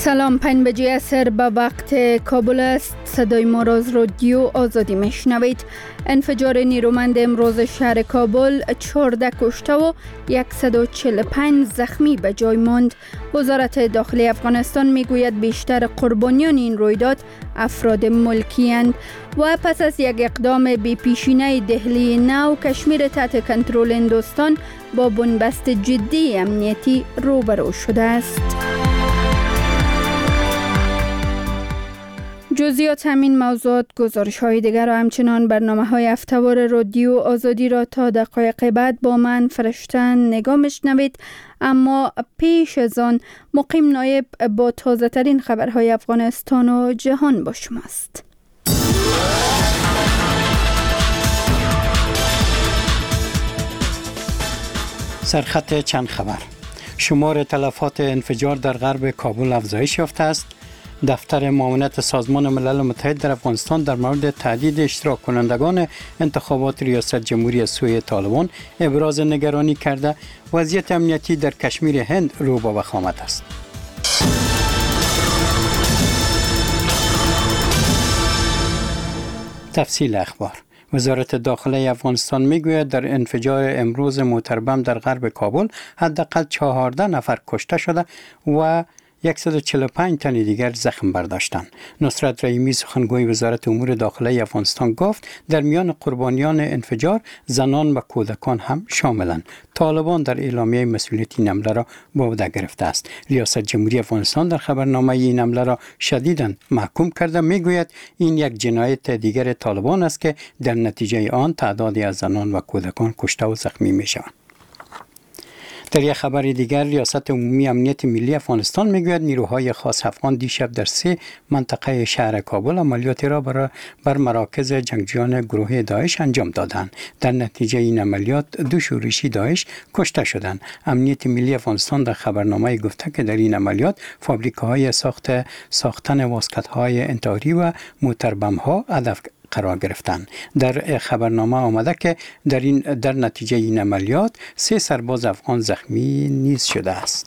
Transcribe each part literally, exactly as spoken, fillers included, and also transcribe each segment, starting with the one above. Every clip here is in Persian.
سلام، پنج بجه عصر به وقت کابل است. صدای ما را از رادیو آزادی میشنوید. انفجار نیرومند امروز شهر کابل چهارده کشته و صد و چهل و پنج زخمی به جای ماند. وزارت داخلی افغانستان میگوید بیشتر قربانیان این رویداد افراد ملکی اند و پس از یک اقدام بی پیشینه دهلی نو کشمیر تحت کنترل هندوستان با بنبست جدی امنیتی روبرو شده است. جزئیات همین موضوعات، گزارش های دیگر و همچنان برنامه های هفته‌وار رادیو آزادی را تا دقایق بعد با من فرشتن نگاه میشنوید. اما پیش از آن مقیم نایب با تازه ترین خبرهای افغانستان و جهان با شماست. سرخط چند خبر. شمار تلفات انفجار در غرب کابل افزایش یافته است. دفتر معاونت سازمان ملل متحد در افغانستان در مورد تهدید اشتراک کنندگان انتخابات ریاست جمهوری از سوی طالبان ابراز نگرانی کرده. وضعیت امنیتی در کشمیر هند رو به وخامت است. تفصیل اخبار. وزارت داخله افغانستان میگوید در انفجار امروز موتر بم در غرب کابل حداقل چهارده نفر کشته شده و صد و چهل و پنج تن دیگر زخم برداشتند. نصرت رحیمی سخنگوی وزارت امور داخله افغانستان گفت در میان قربانیان انفجار زنان و کودکان هم شاملند. طالبان در اعلامیه مسئولیت این حمله را به عهده گرفته است. ریاست جمهوری افغانستان در خبرنامه این حمله را شدیداً محکوم کرده. میگوید این یک جنایت دیگر طالبان است که در نتیجه آن تعدادی از زنان و کودکان کشته و زخمی میشوند. در یک خبر دیگر، ریاست عمومی امنیت ملی افغانستان میگوید نیروهای خاص افغان دیشب در سه منطقه شهر کابل عملیاتی را بر, بر مراکز جنگجویان گروه داعش انجام دادند. در نتیجه این عملیات دو شورشی داعش کشته شدند. امنیت ملی افغانستان در خبرنامه گفته که در این عملیات فابریکه‌های ساخت ساختن واسکت‌های انتحاری و موتربم‌ها هدف قرار گرفتند. در خبرنامه آمده که در این در نتیجه این عملیات سه سرباز افغان زخمی نیز شده است.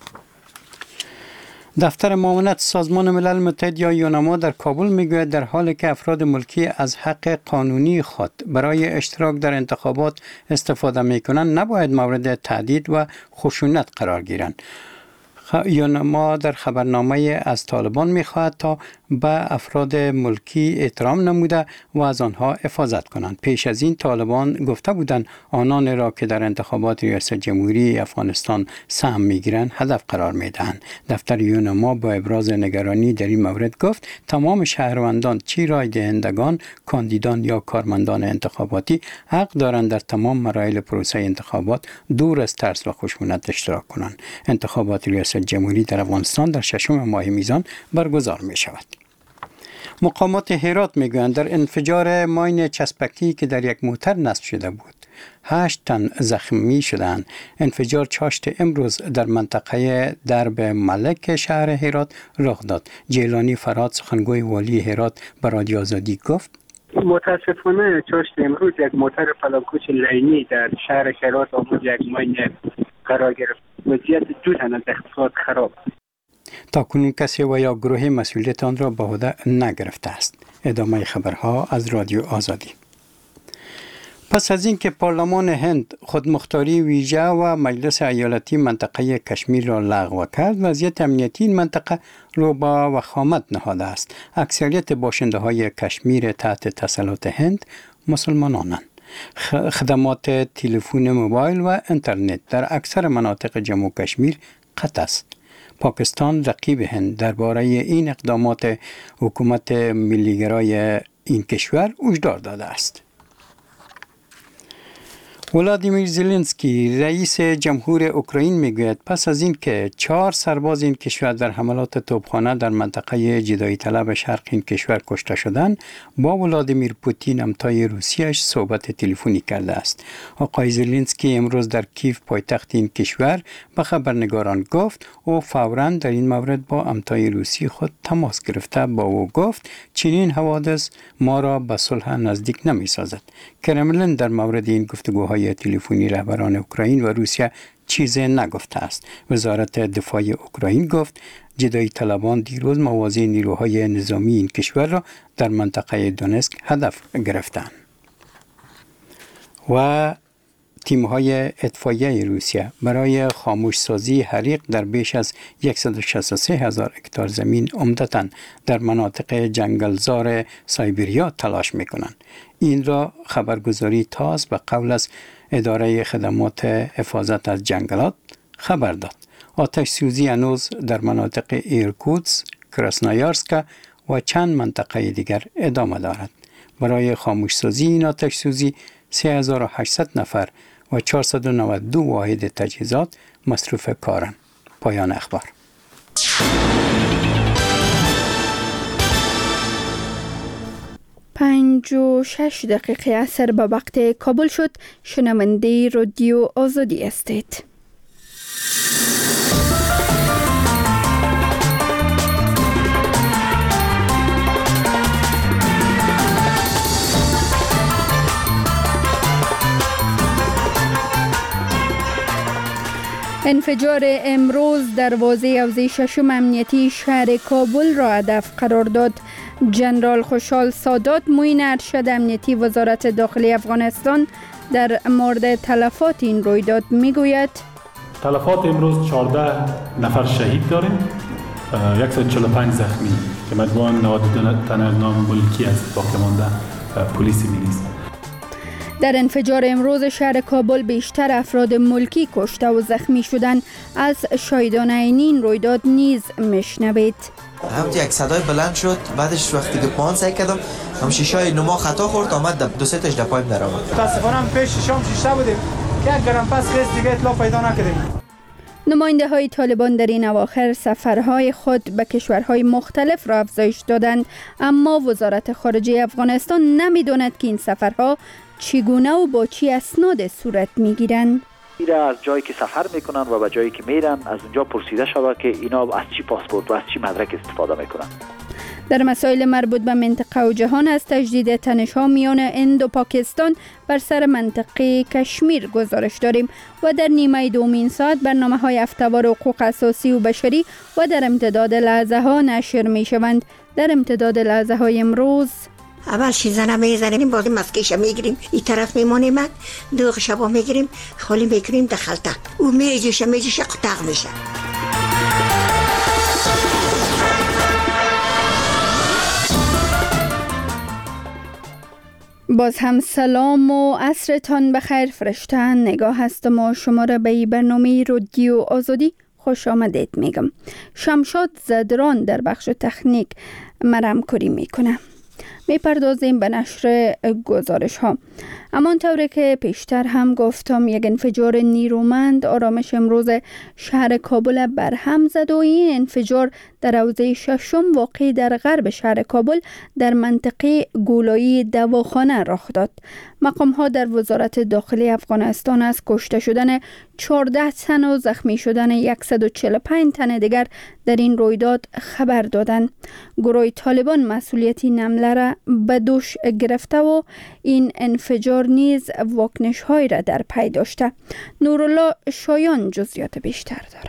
دفتر معاونت سازمان ملل متحد یا یونما در کابل میگوید در حالی که افراد ملکی از حق قانونی خود برای اشتراک در انتخابات استفاده میکنند نباید مورد تهدید و خشونت قرار گیرند. یونما در خبرنامه از طالبان میخواهد تا به افراد ملکی احترام نموده و از آنها حفاظت کنند. پیش از این طالبان گفته بودند آنان را که در انتخابات ریاست جمهوری افغانستان سهم میگیرند هدف قرار میدهند. دفتر یونما با ابراز نگرانی در این مورد گفت تمام شهروندان چه رای دهندگان، کاندیدان یا کارمندان انتخاباتی حق دارند در تمام مراحل پروسه انتخابات دور از ترس و خشونت اشتراک کنند. انتخابات ریاست جمهوری در افغانستان در ششم ماه میزان برگزار می شود. مقامات هرات میگویند در انفجار ماین چسبکی که در یک موتر نصب شده بود هشت تن زخمی شدند. انفجار چاشت امروز در منطقه درب ملک شهر هرات رخ داد. جیلانی فرهاد سخنگوی والی هرات به رادیو آزادی گفت متاسفانه چاشت امروز یک موتر فلاکوچ لینی در شهر هرات آمد یک ماین قرار گرفت. وضعیت دو تن از اقتصاد خراب. تا کنون کسی و یا گروه مسئولیت آن را به عهده نگرفته است. ادامه خبرها از رادیو آزادی. پس از اینکه پارلمان هند خودمختاری ویژه و مجلس ایالتی منطقه کشمیر را لغو کرد، وضعیت امنیتی این منطقه رو با وخامت نهاده است. اکثریت باشنده های کشمیر تحت تسلط هند مسلمانانند. خدمات تلفن موبایل و اینترنت در اکثر مناطق جموں و کشمیر قطع است. پاکستان رقیب هند درباره این اقدامات حکومت ملیگرای این کشور هشدار داده است. ولادیمیر زلنسکی رئیس جمهور اوکراین میگوید پس از اینکه چهار سرباز این کشور در حملات توپخانه در منطقه جدایی طلب شرق این کشور کشته شدند با ولادیمیر پوتین همتای روسیه‌اش صحبت تلفنی کرده است. آقای زلنسکی امروز در کیف پایتخت این کشور به خبرنگاران گفت او فوراً در این مورد با همتای روسی خود تماس گرفته. با او گفت چنین حوادث ما را به صلح نزدیک نمی سازد. کرملین در مورد این گفتگوهای تلفنی رهبران اوکراین و روسیه چیزی نگفته است. وزارت دفاع اوکراین گفت جدایی طلبان دیروز موازی نیروهای نظامی این کشور را در منطقه دونسک هدف گرفتند. و تیم‌های اطفائیه روسیه برای خاموش سازی حریق در بیش از صد و شصت و سه هزار هکتار زمین عمدتاً در مناطق جنگلزار سایبریا تلاش می‌کنند. این را خبرگزاری تاس به قول از اداره خدمات حفاظت از جنگلات خبر داد. آتش سوزی هنوز در مناطق ایرکوتس، کراسنایارسک و چند منطقه دیگر ادامه دارد. برای خاموش سازی این آتش سوزی سه هزار و هشتصد نفر و چهارصد و نود و دو واحد تجهیزات مصروف کارند. پایان اخبار. پنج و شش دقیقه عصر به وقت کابل شد. شنونده رادیو آزادی استید. انفجار امروز دروازه حوزه ششم امنیتی شهر کابل را هدف قرار داد. جنرال خوشحال سادات معین ارشد امنیتی وزارت داخلی افغانستان در مورد تلفات این رویداد میگوید: تلفات امروز چهارده نفر شهید داریم، صد و چهل و پنج زخمی که مجموعاً نود و دو تن از نام ملکی است، باقی مانده پلیس میلیس. در انفجار امروز شهر کابل بیشتر افراد ملکی کشته و زخمی شدند. از شاهدان عینی این رویداد نیز میشنوید. همتی یک صدای بلند شد، بعدش وقتی که پان سعی کردم هم شیشای نما خطا خورد، آمد دو سه تاش در پایم در آمد. متاسفانه هم پیش شام شیشه بودیم که یک گرم پس خیز دیگه اطلاع پیدا نکردیم. نماینده های طالبان در این اواخر سفرهای خود به کشورهای مختلف را افزایش دادند، اما وزارت خارجه افغانستان نمیداند که این سفرها چگونه و با چی اسناد صورت میگیرند. ایرا از جایی که سفر میکنن و به جایی که میرن از اونجا پرسیده شده که اینا از چی پاسپورت و از چی مدرک استفاده میکنن. در مسائل مربوط به منطقه و جهان از تجدید تنش‌ها میان هند و پاکستان بر سر منطقه کشمیر گزارش داریم و در نیمه دومین ساعت برنامه‌های هفته‌وار حقوق اساسی و بشری و در امتداد لحظه ها نشر میشوند. در امتداد لحظه های امروز اول شیزنه میزنیم، باز مسکیش میگیریم، این طرف میمونیم، دو شبا میگیریم، خالی میکنیم در خلطه، او میجوشه میجوشه قطق میشه. باز هم سلام و عصرتان بخیر. فرشته نگاه هستم و شما را به این برنامه رادیو آزادی خوش آمدید میگم. شمشاد زدران در بخش تکنیک مرم کاری میکنه. میپردازیم به نشر گزارش ها. امان طوری که پیشتر هم گفتم، یک انفجار نیرومند آرامش امروز شهر کابل برهم زد و این انفجار در حوزه ششم واقع در غرب شهر کابل در منطقه گولایی دواخانه رخ داد. مقام ها در وزارت داخلی افغانستان از کشته شدن چهارده تن و زخمی شدن صد و چهل و پنج تن دیگر در این رویداد خبر دادند. گروه طالبان مسئولیتی نمله را به دوش گرفته و این انفجار نیز واکنش های را در پی داشته. نورالله شایان جزئیات بیشتر داره.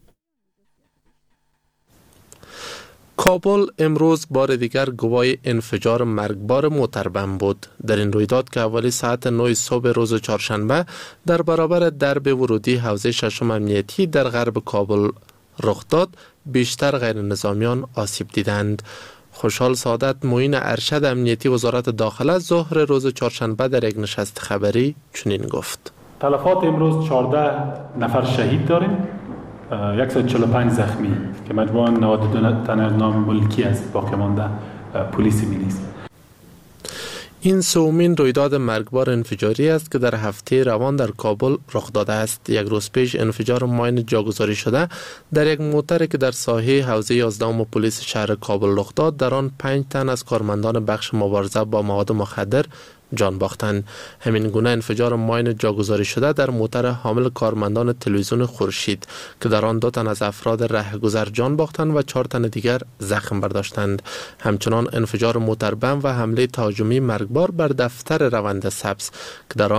کابل امروز بار دیگر گواه انفجار مرگبار موتربم بود. در این رویداد که حوالی ساعت نه صبح روز چهارشنبه در برابر درب ورودی حوزه ششم امنیتی در غرب کابل رخ داد، بیشتر غیر نظامیان آسیب دیدند. خوشحال سادات معین ارشد امنیتی وزارت داخله ظهر روز چهارشنبه در یک نشست خبری چنین گفت: تلفات امروز چهارده نفر شهید داریم، صد و چهل و پنج زخمی که مجموعاً نود و دو تن از نام ملکی است، باقی مانده پلیس میلیس. این سومین رویداد مرگبار انفجاری است که در هفته روان در کابل رخ داده است. یک روز پیش انفجار ماین جاگذاری شده در یک موتر که در ساحه حوزه یازدهم پلیس شهر کابل رخ داد، در آن پنج تن از کارمندان بخش مبارزه با مواد مخدر جان باختند. همین گونه انفجار ماین جاگذاری شده در موتر حامل کارمندان تلویزیون خورشید که در آن دو تن از افراد رهگذر جان باختند و چهار تن دیگر زخم برداشتند. همچنان انفجار موتر بم و حمله تهاجمی مرگبار بر دفتر روند سبز که در آن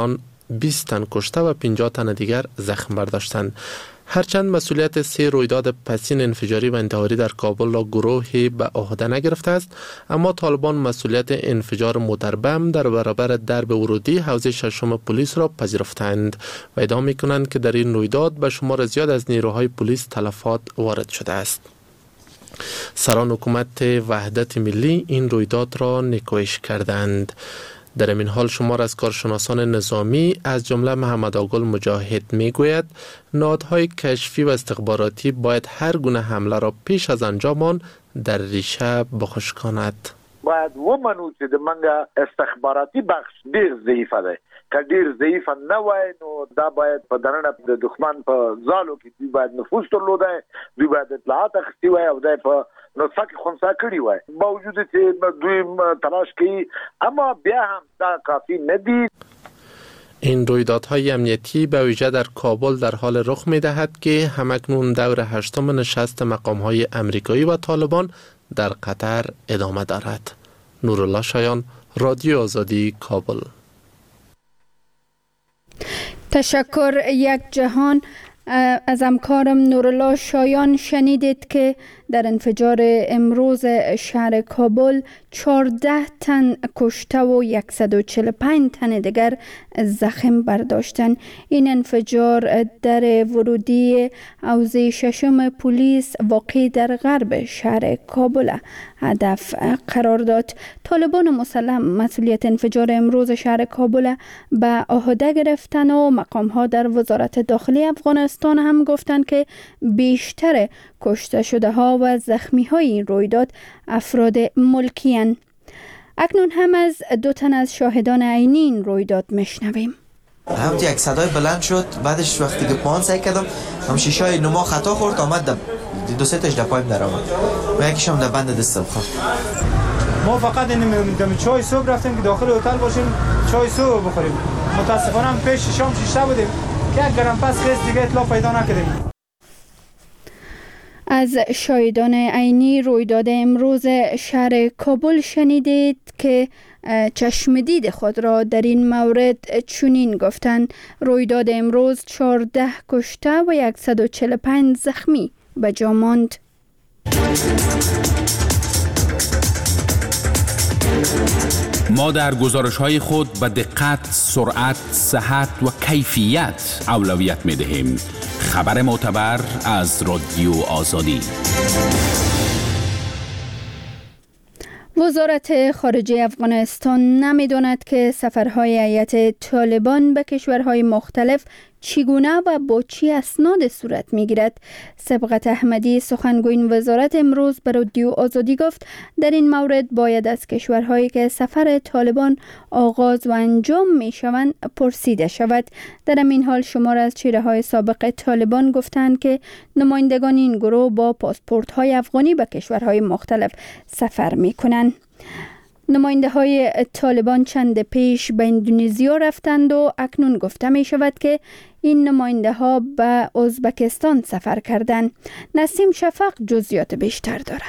بیست تن کشته و پنجاه تن دیگر زخم برداشتند. هرچند مسئولیت سه رویداد پسین انفجاری و انتحاری در کابل را گروهی به عهده نگرفته است، اما طالبان مسئولیت انفجار موتر بم در برابر درب ورودی حوزه ششم پلیس را پذیرفتند و ادعا می‌کنند که در این رویداد به شمار زیاد از نیروهای پلیس تلفات وارد شده است. سران حکومت وحدت ملی این رویداد را نیکویش کردند. در این حال شمار از کارشناسان نظامی از جمله محمد آگل مجاهد میگوید نهادهای کشفی و استخباراتی باید هر گونه حمله را پیش از انجام آن در ریشه بخشکاند. باید ومنو چې د منګه استخباراتي بخش ډیر ضعیف دی، که ډیر ضعیف نه وای نو دا باید په دننه د دښمن په ځالو کې دوی باید نفوذ درلودای، دوی باید اطلاعات اخیستي وای او دای په نطفه کې خنثی کړي وای، با وجود چې دوی تلاش کوي اما بیا هم دا کافی نه دی. این رویدادهای امنیتی به ویژه در کابل در حال رخ می دهد که همکنون دور هشتم نشست مقامهای امریکایی و طالبان در قطر ادامه دارد. نورالله شایان، رادیو آزادی، کابل. تشکر یک جهان. از همکارم نورالله شایان شنیدید که در انفجار امروز شهر کابل چهارده تن کشته و صد و چهل و پنج تن دیگر زخم برداشتند. این انفجار در ورودی حوزه ششم پلیس واقع در غرب شهر کابل هدف قرار داد. طالبان مسلح مسئولیت انفجار امروز شهر کابل به عهده گرفتن و مقام‌ها در وزارت داخلی افغانستان هم گفتند که بیشتر کشته شده ها و زخمی های این رویداد افراد ملکی هستند. اکنون هم از دو تن از شاهدان عینی این رویداد میشنویم. همتی یک صدای بلند شد، بعدش وقتی که پان سعی کردم هم شیشای نما خطا خورد، آمد دو سه تاش دپایم در آمد و یکیشم در بند دستم خورد. ما فقط این دم چای صبح رفتیم که داخل هتل باشیم چای صبح بخوریم. متاسفانه هم پیش شام شیشه بودیم که یک گرم پس خیست دیگه اطلاع پیدا نکردیم. از شاهدان عینی رویداد امروز شهر کابل شنیدید که چشم دید خود را در این مورد چنین گفتند: رویداد امروز چهارده کشته و صد و چهل و پنج زخمی به جا ماند. ما در گزارش‌های خود به دقت، سرعت، صحت و کیفیت اولویت می‌دهیم. خبر معتبر از رادیو آزادی. وزارت خارجه افغانستان نمی‌داند که سفرهای هیئت طالبان به کشورهای مختلف چگونه و با چی اسناد صورت می‌گیرد. سبقت احمدی سخنگوی این وزارت امروز به رادیو آزادی گفت در این مورد باید از کشورهایی که سفر طالبان آغاز و انجام می‌شوند پرسیده شود. در این حال شمار از چهره‌های سابق طالبان گفتند که نمایندگان این گروه با پاسپورت‌های افغانی به کشورهای مختلف سفر می‌کنند. نماینده های طالبان چند پیش به اندونزیا رفتند و اکنون گفته می شود که این نماینده ها به ازبکستان سفر کردند. نسیم شفق جزئیات بیشتر داره.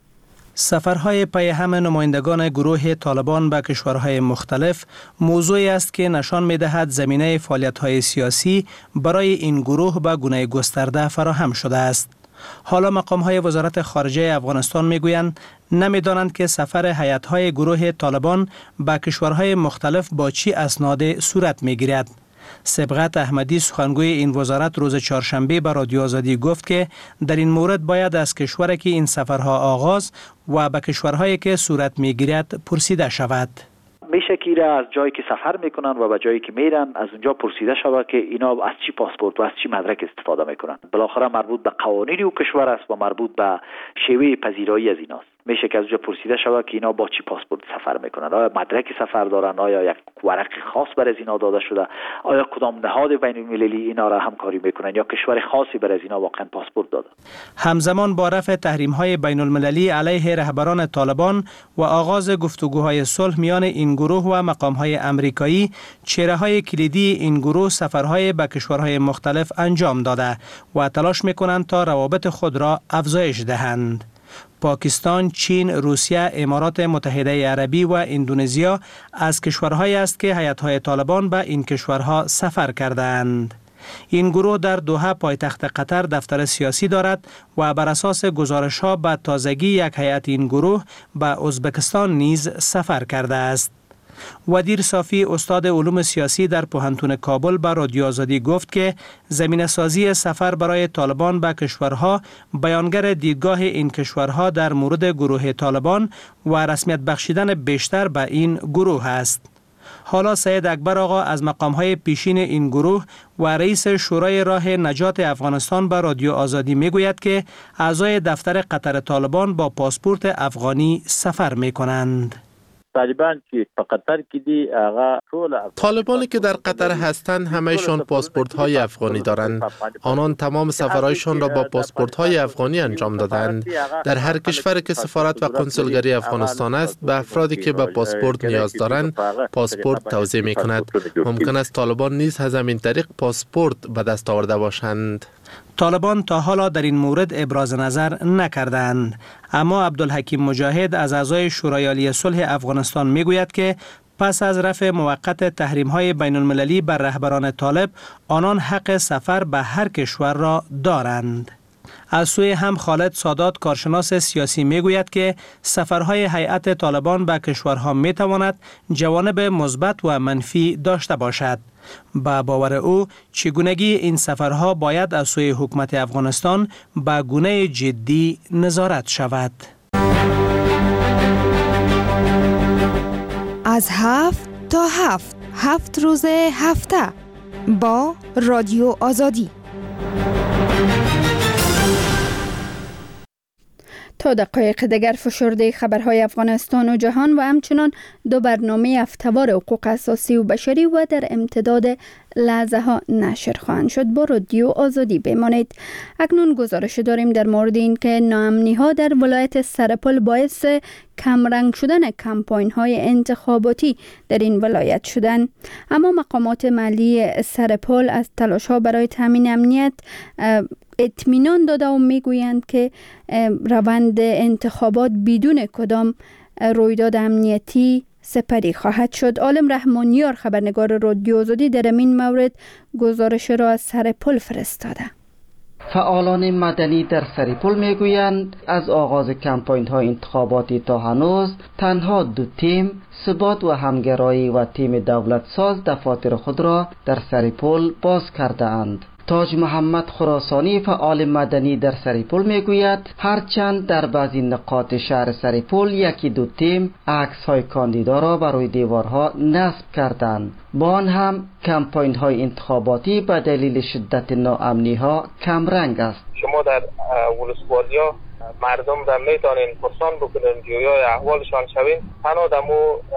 سفرهای پی هم نمایندگان گروه طالبان به کشورهای مختلف موضوعی است که نشان می دهد زمینه فعالیت‌های سیاسی برای این گروه به گونه گسترده فراهم شده است. حالا مقام‌های وزارت خارجه افغانستان می‌گویند نمی‌دانند که سفر هیئت‌های گروه طالبان به کشورهای مختلف با چی اسناد صورت می‌گیرد. سبقت احمدی سخنگوی این وزارت روز چهارشنبه به رادیو آزادی گفت که در این مورد باید از کشوری که این سفرها آغاز و به کشورهایی که صورت می‌گیرد پرسیده شود. میشه که ایره از جایی که سفر میکنن و به جایی که میرن از اونجا پرسیده شود که اینا از چی پاسپورت و از چی مدرک استفاده میکنن. بالاخره مربوط به قوانین او کشور است و مربوط به شیوه پذیرایی از ایناست. میشه که از اونجا پرسیده شود که اینا با چی پاسپورت سفر میکنن، آیا مدرک سفر دارن، آیا یک ورق خاص بر از اینا داده شده، آیا کدام نهاد بین المللی اینا را همکاری میکنن یا کشور خاصی بر از اینا واقعا پاسپورت داده. همزمان با رفع تحریم‌های بین المللی علیه رهبران طالبان و آغاز گفتگوهای صلح میان این گروه و مقام‌های امریکایی، چهره‌های کلیدی این گروه سفرهای به کشورهای مختلف انجام داده و تلاش میکنند تا روابط خود را افزایش دهند. پاکستان، چین، روسیه، امارات متحده عربی و اندونزیا از کشورهایی است که هیئت‌های طالبان به این کشورها سفر کرده‌اند. این گروه در دوحه پایتخت قطر دفتر سیاسی دارد و بر اساس گزارش‌ها به تازگی یک هیئت این گروه به ازبکستان نیز سفر کرده است. ودیر صافی استاد علوم سیاسی در پوهنتون کابل به رادیو آزادی گفت که زمینه سازی سفر برای طالبان به کشورها بیانگر دیدگاه این کشورها در مورد گروه طالبان و رسمیت بخشیدن بیشتر به این گروه است. حالا سید اکبر آقا از مقام‌های پیشین این گروه و رئیس شورای راه نجات افغانستان به رادیو آزادی میگوید که اعضای دفتر قطر طالبان با پاسپورت افغانی سفر می‌کنند. طالبان که په قطر کې دي هغه ټول طالبانی که در قطر هستند همهشان پاسپورت های افغانی دارند. آنان تمام سفرهایشان را با پاسپورت های افغانی انجام دادند. در هر کشوری که سفارت و کنسولگری افغانستان است به افرادی که به پاسپورت نیاز دارند پاسپورت توزیع می کند. ممکن است طالبان نیز از همین طریق پاسپورت به دست آورده باشند. طالبان تا حالا در این مورد ابراز نظر نکردند، اما عبدالحکیم مجاهد از اعضای شورای عالی صلح افغانستان میگوید که پس از رفع موقت تحریم‌های بین المللی بر رهبران طالب آنان حق سفر به هر کشور را دارند. از سوی هم خالد سادات کارشناس سیاسی میگوید که سفرهای هیئت طالبان به کشورها میتواند جوانب مثبت و منفی داشته باشد. با باور او چگونگی این سفرها باید از سوی حکومت افغانستان به گونه جدی نظارت شود. از هفت تا هفت هفت روز هفته با رادیو آزادی. تا دقایق دیگر فشرده خبرهای افغانستان و جهان و همچنان دو برنامه هفته‌وار حقوق اساسی و بشری و در امتداد لحظه ها نشر خواهند شد. با رادیو آزادی بمانید. اکنون گزارش داریم در مورد این که ناامنی ها در ولایت سرپل باعث کمرنگ شدن کمپاین های انتخاباتی در این ولایت شدند، اما مقامات محلی سرپل از تلاش ها برای تامین امنیت اطمینان داده و میگویند که روند انتخابات بدون کدام رویداد امنیتی سپری خواهد شد. عالم رحمانیار خبرنگار رادیو آزادی در این مورد گزارش را از سرپل فرستاده. فعالان مدنی در سرپل میگویند از آغاز کمپاین های انتخاباتی تا هنوز تنها دو تیم، ثبات و همگرایی و تیم دولت ساز دفاتر خود را در سرپل باز کرده اند. تاج محمد خراسانی فعال مدنی در سرپل میگوید هرچند در بعضی نقاط شهر سرپل یکی دو تیم عکس های کاندیدا را بر روی دیوارها نصب کردند، با آن هم کمپاین های انتخاباتی به دلیل شدت ناامنی ها کم رنگ است. شما در ولسوالی‌ها مردم را میتونین پرسان بکنین، جویای احوالشان شوین، تنها دمو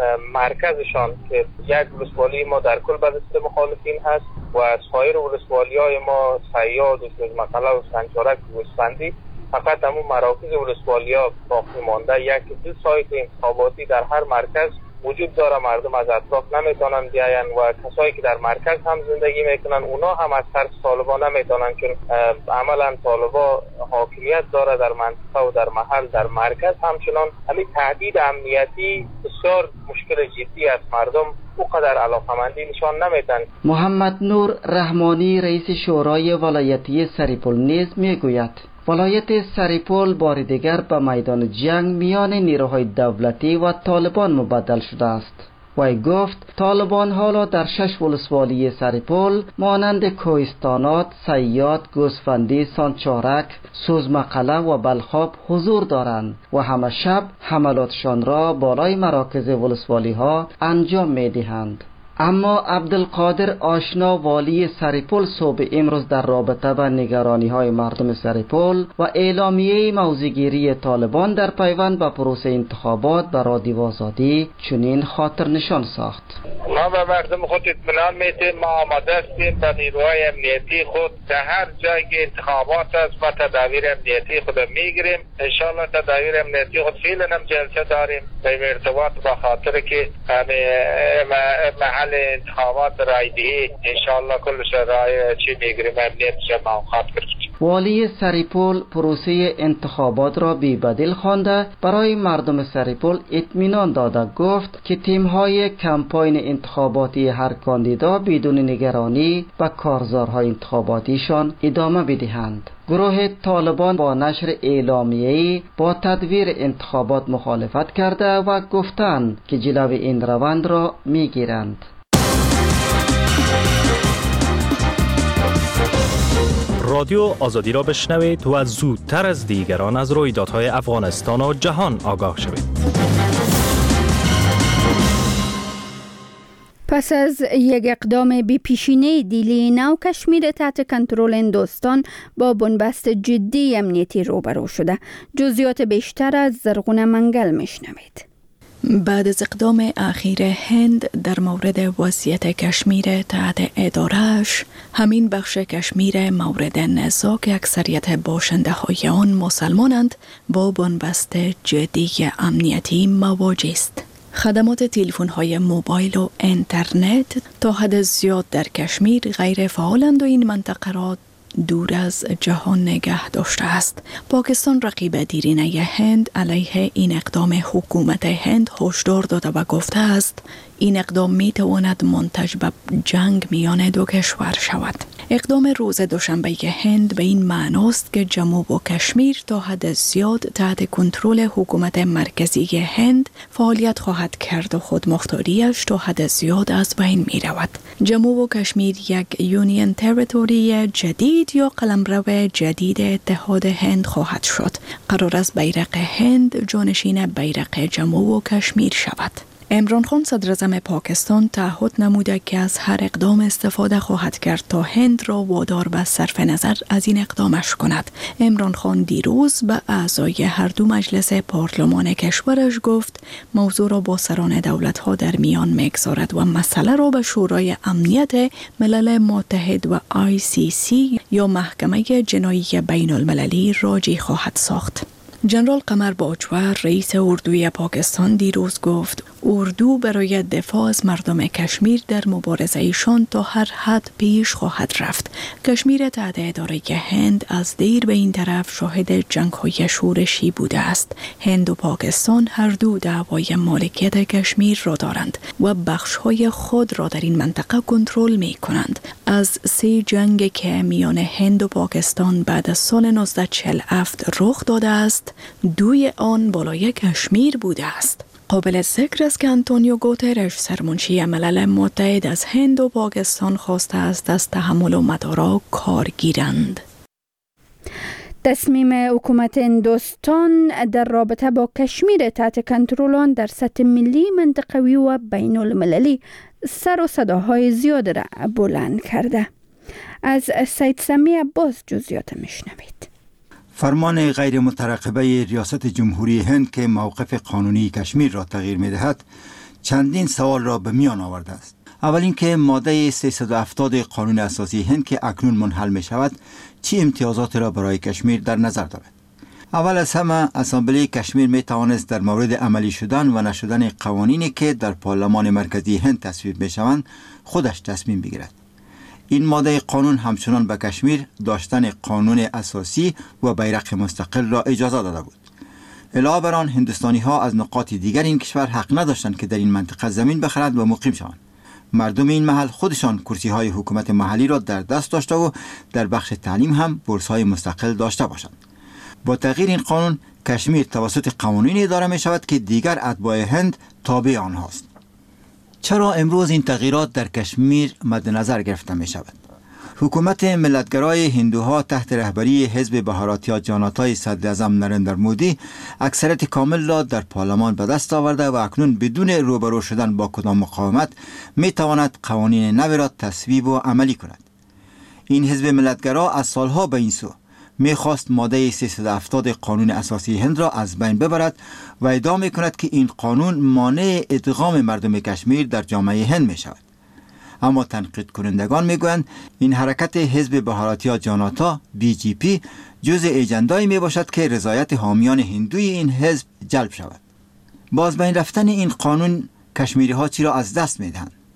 مرکزشان که یک ولسوالی ما در کل به دست مخالفین هست و سایر ولسوالی‌های ما سیاد و سوزمقله و سنجارک و اسفندی فقط دمو مراکز ولسوالی‌ها باقی مانده. یک دو سایت انتخاباتی در هر مرکز وجود داره، مردم از اطراف نمیتونن بیاین و کسایی که در مرکز هم زندگی میکنن اونا هم از ترس طالبان نمیتونن، چون عملا طالبا حاکمیت داره در منطقه و در محل. در مرکز همچنان همین تهدید امنیتی بسیار مشکل جدی است، مردم اونقدر علاقمندی نشان نمیدن. محمد نور رحمانی رئیس شورای ولایتی سرپل نیز میگوید ولایت سرپل بار دیگر به میدان جنگ میان نیروهای دولتی و طالبان مبدل شده است. وی گفت طالبان حالا در شش ولسوالی سرپل مانند کوهستانات، سیاد، گوسفندی، سانچارک، سوزمقله و بلخاب حضور دارند و همه شب حملاتشان را بالای مراکز ولسوالی ها انجام می دهند. اما عبدالقادر آشنا والی سرپل صبح امروز در رابطه با نگرانی های مردم سرپل و اعلامیه موضع‌گیری طالبان در پیوند به پروسه انتخابات به رادیو آزادی چنین خاطر نشان ساخت. ما به مردم خود اطمینان میدیم، ما آماده هستیم تا نیروهای امنیتی خود در هر جایی که انتخابات است ما تدابیر امنیتی خود میگیریم. انشالله تدابیر امنیتی خود فعلا هم جلسه داریم به ارتباط با خاطر که محل انتخابات رایدهی انشالله کلش رای چی میگیریم امنیت شما خاطر. والی سریپول پروسه انتخابات را بی‌بدیل خوانده برای مردم سریپول اطمینان داده گفت که تیم‌های کمپاین انتخاباتی هر کاندیدا بدون نگرانی به کارزارهای انتخاباتیشان ادامه بدهند. گروه طالبان با نشر اعلامیه‌ای با تدویر انتخابات مخالفت کرده و گفتند که جلوی این روند را می‌گیرند. رادیو آزادی را بشنوید و زودتر از دیگران از رویدادهای افغانستان و جهان آگاه شوید. پس از یک اقدام بی‌پیشینه دیلی نو، کشمیر تحت کنترل هندوستان با بنبست جدی امنیتی روبرو شده. جزئیات بیشتر از زرغون منگل میشنوید. بعد از اقدام اخیر هند در مورد وضعیت کشمیر تحت ادارهش، همین بخش کشمیر مورد نزاع که اکثریت باشنده های آن مسلمانند با بنبست جدی امنیتی مواجه است. خدمات تلفن های موبایل و اینترنت تا حد زیاد در کشمیر غیر فعالند و این منطقه را دور از جهان نگه داشته است. پاکستان رقیب دیرینه هند علیه این اقدام حکومت هند هشدار داده و گفته است این اقدام می تواند منتج به جنگ میان دو کشور شود. اقدام روز دوشنبه هند به این معناست که جنوب و کشمیر تا حد زیاد تحت کنترل حکومت مرکزی هند فعالیت خواهد کرد و خودمختاریش تا حد زیاد از بین می رود. جنوب و کشمیر یک یونین تریتوری جدید یا قلمرو جدید اتحاد هند خواهد شد. قرار است بیرق هند جانشین بیرق جنوب و کشمیر شود. عمران خان صدر اعظم پاکستان تعهد نموده که از هر اقدام استفاده خواهد کرد تا هند را وادار به صرف نظر از این اقدامش کند. عمران خان دیروز به اعضای هر دو مجلس پارلمان کشورش گفت موضوع را با سران دولت‌ها در میان می‌گذارد و مسئله را به شورای امنیت ملل متحد و آی سی سی یا محکمه جنایی بین المللی راجع خواهد ساخت. جنرال قمر باجوه رئیس اردوی پاکستان دیروز گفت اردو برای دفاع از مردم کشمیر در مبارزه ایشان تا هر حد پیش خواهد رفت. کشمیر تحت اداره هند از دیر به این طرف شاهد جنگ‌های شورشی بوده است. هند و پاکستان هر دو دعوای مالکیت کشمیر را دارند و بخش‌های خود را در این منطقه کنترل می‌کنند. از سه جنگ که میان هند و پاکستان بعد از سال نوزده چهل و هفت رخ داده است، دوی آن بالای کشمیر بوده است. قابل ذکر است که انتونیو گوترش سرمنشی ملل متحد از هند و پاکستان خواسته است از تحمل و مدارا کار گیرند. تصمیم حکومت هندوستان در رابطه با کشمیر تحت کنترل آن در سطح ملی، منطقوی و بین المللی سر و صداهای زیاد را بلند کرده. از سید سمی عباس جزئیات میشنوید. فرمان غیر مترقبه ریاست جمهوری هند که موقف قانونی کشمیر را تغییر می دهد چندین سوال را به میان آورده است. اول اینکه ماده سیصد و هفتاد قانون اساسی هند که اکنون منحل می شود چه امتیازات را برای کشمیر در نظر دارد. اول از همه اسامبله کشمیر می توانست در مورد عملی شدن و نشدن قوانینی که در پارلمان مرکزی هند تصویب می شوند خودش تصمیم بگیرد. این ماده قانون همچنان به کشمیر داشتن قانون اساسی و بیرق مستقل را اجازه داده بود. علاوه بر آن هندوستانی ها از نقاط دیگر این کشور حق نداشتند که در این منطقه زمین بخرند و مقیم شوند. مردم این محل خودشان کرسی های حکومت محلی را در دست داشته و در بخش تعلیم هم بورس های مستقل داشته باشند. با تغییر این قانون کشمیر توسط قوانینی اداره می شود که دیگر اتباع هند تابع آنهاست. چرا امروز این تغییرات در کشمیر مد نظر گرفته می شود؟ حکومت ملتگرای هندوها تحت رهبری حزب بهاراتیا جاناتای صدر اعظم نریندر مودی اکثریت کامل را در پارلمان به دست آورده و اکنون بدون روبرو شدن با کدام مقاومت می تواند قوانین نو را تصویب و عملی کند. این حزب ملتگرا از سالها به این سو می خواست ماده سیصد و هفتاد قانون اساسی هند را از بین ببرد و ادعا می کند که این قانون مانع ادغام مردم کشمیر در جامعه هند می شود. اما تنقید کنندگان می گویند این حرکت حزب بهاراتیا جاناتا بی جی پی جزء ایجندایی می باشد که رضایت حامیان هندوی این حزب جلب شود. باز بین رفتن این قانون کشمیری ها چی را از دست می دهند؟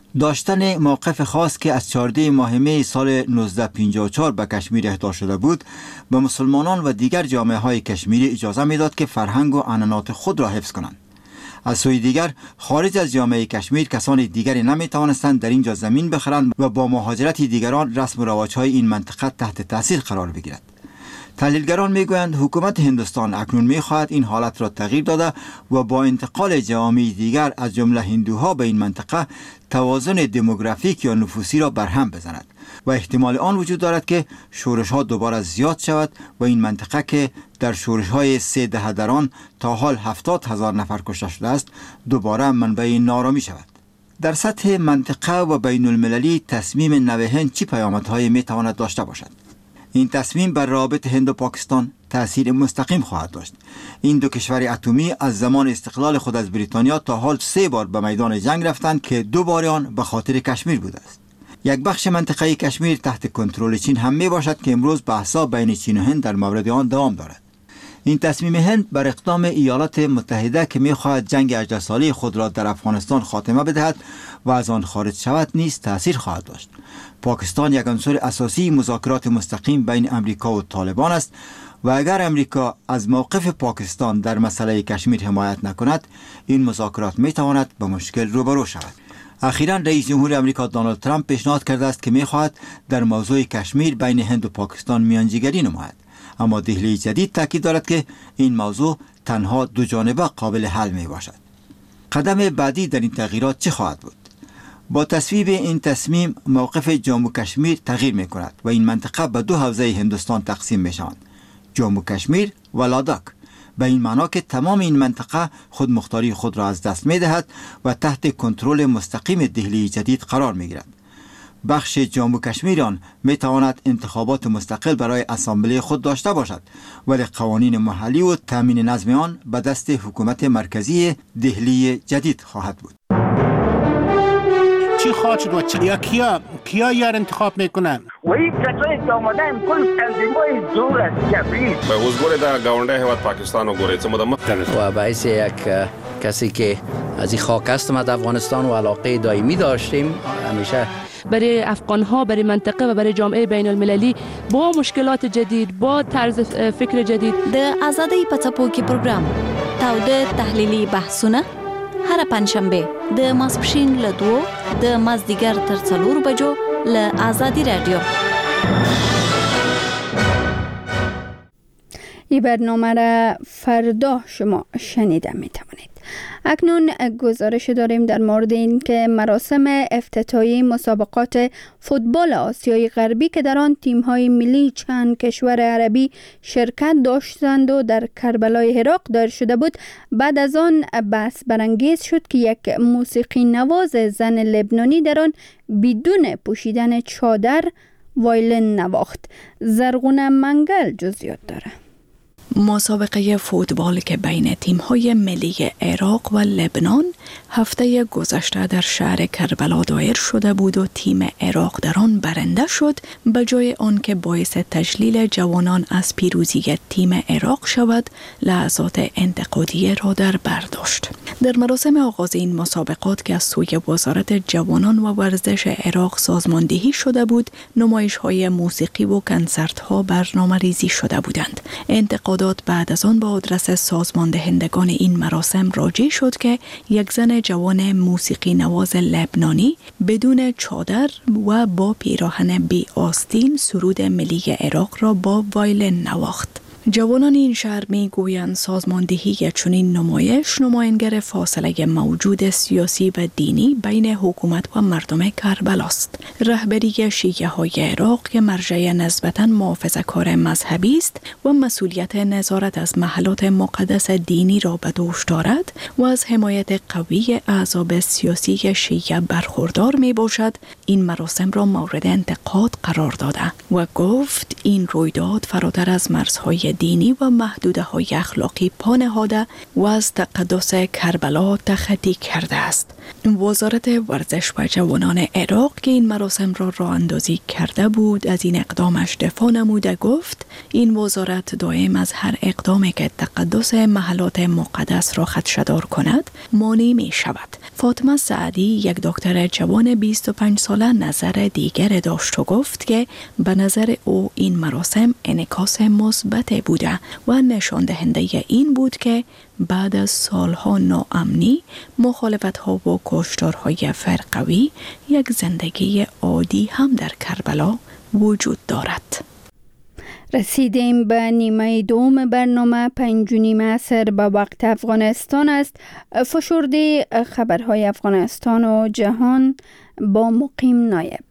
داشتن موقف خاص که از چهاردهم ماه می سال نوزده پنجاه و چهار به کشمیر اهدا شده بود به مسلمانان و دیگر جامعه های کشمیری اجازه میداد که فرهنگ و عنعنات خود را حفظ کنند. از سوی دیگر خارج از جامعه کشمیر کسان دیگری نمی توانستند در اینجا زمین بخرند و با مهاجرت دیگران رسم و رواج‌های این منطقه تحت تاثیر قرار بگیرد. تحلیلگران میگویند حکومت هندوستان اکنون میخواهد این حالت را تغییر داده و با انتقال جوامع دیگر از جمله هندوها به این منطقه توازن دموگرافیک یا نفوسی را برهم بزند و احتمال آن وجود دارد که شورش ها دوباره زیاد شود و این منطقه که در شورش های سه دهه در آن تا حال هفتاد هزار نفر کشته شده است دوباره منبع نارامی شود. در سطح منطقه و بین المللی تصمیم نو هند چه پیامدهایی میتواند داشته باشد؟ این تصمیم بر روابط هند و پاکستان تأثیر مستقیم خواهد داشت. این دو کشور اتمی از زمان استقلال خود از بریتانیا تا حال سه بار به میدان جنگ رفتند که دو بار آن به خاطر کشمیر بوده است. یک بخش منطقه کشمیر تحت کنترل چین هم می باشد که امروز بحث‌ها بین چین و هند در مورد آن دوام دارد. این تصمیم هند بر اقدام ایالات متحده که می خواهد جنگ هجده ساله خود را در افغانستان خاتمه بدهد و از آن خارج شود نیز تأثیر خواهد داشت. پاکستان یک عنصر اساسی مذاکرات مستقیم بین امریکا و طالبان است و اگر امریکا از موقف پاکستان در مسئله کشمیر حمایت نکند این مذاکرات می تواند به مشکل روبرو شود. اخیراً رئیس جمهور امریکا دونالد ترامپ پیشنهاد کرده است که می خواهد در موضوع کشمیر بین هند و پاکستان میانجیگری نماید، اما دهلی جدید تاکید دارد که این موضوع تنها دو جانبه قابل حل می باشد. قدم بعدی در این تغییرات چه خواهد بود؟ با تصویب این تصمیم موقف جموں کشمیر تغییر می کند و این منطقه به دو حوزه هندوستان تقسیم می شوند، جموں کشمیر و لاداک، به این معنا که تمام این منطقه خود مختاری خود را از دست می دهد و تحت کنترل مستقیم دهلی جدید قرار می گیرد. بخش جموں کشمیر آن می تواند انتخابات مستقل برای اسامبله خود داشته باشد، ولی قوانین محلی و تامین نظم آن به دست حکومت مرکزی دهلی جدید خواهد بود. چی خواهد شد و چی؟ یا کیا کیا یار انتخاب میکنن؟ و این کسایی که آمدن کل تنظیمای دور از کبیر به حضور در گاونده حیوات پاکستان و گوریت مدام و باعث یک کسی که از این خاک هستم از افغانستان و علاقه دائمی داشتیم همیشه برای افغان ها، برای منطقه و برای جامعه بین المللی با مشکلات جدید، با طرز فکر جدید. د آزادی پڅپوکي پروګرام تاوده تحلیلی بحثونه هر پنځشنبه د ماسپښین له دوه د مازدیګر تر څلور بجو له آزادی رادیو. این برنامه را فردا شما شنیده می توانید. اکنون گزارش داریم در مورد این که مراسم افتتاحیه مسابقات فوتبال آسیای غربی که در آن تیم‌های ملی چند کشور عربی شرکت داشتند و در کربلای عراق دایر شده بود، بعد از آن بحث برانگیز شد که یک موسیقی نواز زن لبنانی در آن بدون پوشیدن چادر وایلن نواخت. زرغونه منگل جزئیات داره. مسابقه فوتبال که بین تیم‌های ملی عراق و لبنان هفته گذشته در شهر کربلا دایر شده بود و تیم عراق در آن برنده شد، به جای آنکه باعث تجلیل جوانان از پیروزی تیم عراق شود، لحظات انتقادی را در بر داشت. در مراسم آغاز این مسابقات که از سوی وزارت جوانان و ورزش عراق سازماندهی شده بود، نمایش‌های موسیقی و کنسرت‌ها برنامه‌ریزی شده بودند. انتقاد بعد از آن با آدرس سازماندهندگان این مراسم راجع شد که یک زن جوان موسیقی نواز لبنانی بدون چادر و با پیراهن بی آستین سرود ملی عراق را با وایلن نواخت. جوانان این شهر می گویند سازماندهی چنین نمایش نماینگر فاصله موجود سیاسی و دینی بین حکومت و مردم کربلا است. رهبری شیعه های عراق که مرجع نسبتاً محافظه‌کار مذهبی است و مسئولیت نظارت از محلات مقدس دینی را به دوش دارد و از حمایت قوی احزاب سیاسی شیعه برخوردار می باشد، این مراسم را مورد انتقاد قرار داده و گفت این رویداد فراتر از مرزهای دینی و محدوده های اخلاقی پا نهاده و از تقدس کربلا تخطی کرده است. وزارت ورزش و جوانان عراق که این مراسم را راه اندازی کرده بود از این اقدامش دفاع نموده گفت این وزارت دائم از هر اقدامی که تقدس محلات مقدس را خدشه‌دار کند مانع می شود. فاطمه سعدی یک دکتر جوان بیست و پنج ساله نظر دیگر داشت و گفت که به نظر او این مراسم انعکاس مثبت بوده و نشان دهنده این بود که بعد از سالها ناامنی، مخالفت‌ها و کشتارهای فرقوی یک زندگی عادی هم در کربلا وجود دارد. رسیدیم به نیمه دوم برنامه. پنج و نیم عصر به وقت افغانستان است. فشرده خبرهای افغانستان و جهان با مقیم نایب.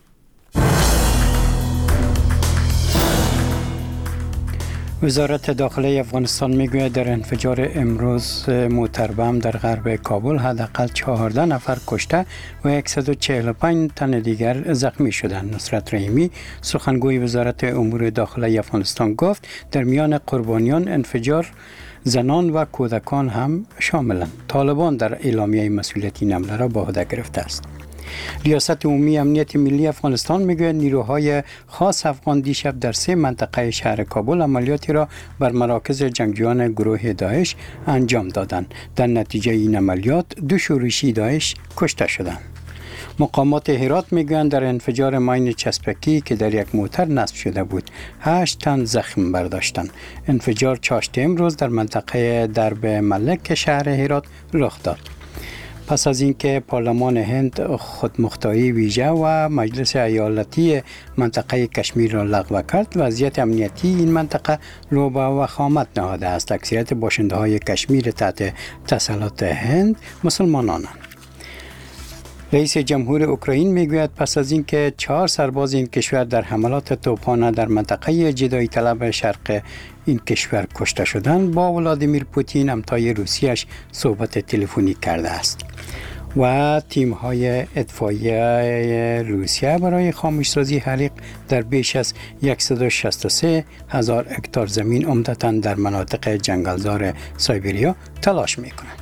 وزارت داخلی افغانستان میگوید در انفجار امروز موتر بم در غرب کابل حداقل چهارده نفر کشته و صد و چهل و پنج تن دیگر زخمی شدند. نصرت رحیمی سخنگوی وزارت امور داخلی افغانستان گفت در میان قربانیان انفجار زنان و کودکان هم شاملند. طالبان در اعلامیه مسئولیت این حمله را به عهده گرفته است. ریاست عمومی امنیت ملی افغانستان میگوید نیروهای خاص افغان دیشب در سه منطقه شهر کابل عملیاتی را بر مراکز جنگجویان گروه داعش انجام دادند. در نتیجه این عملیات دو شورشی داعش کشته شدند. مقامات هرات میگویند در انفجار ماین چسبکی که در یک موتر نصب شده بود هشت تن زخم برداشتند. انفجار چاشت امروز در منطقه درب ملک شهر هرات رخ داد. پس از اینکه پارلمان هند خودمختاری ویژه و مجلس ایالتی منطقه کشمیر را لغو کرد، وضعیت امنیتی این منطقه رو به وخامت نهاده است. اکثریت باشنده های کشمیر تحت تسلط هند مسلمانانند. رئیس جمهور اوکراین میگوید پس از اینکه چهار سرباز این کشور در حملات توپخانه در منطقه جدایی طلب شرق این کشور کشته شدند، با ولادیمیر پوتین همتای روسیه‌اش صحبت تلفنی کرده است. و تیم های اطفائیه روسیه برای خاموشسازی حریق در بیش از صد و شصت و سه هزار هکتار زمین عمدتاً در مناطق جنگلزار سایبریا تلاش میکنند.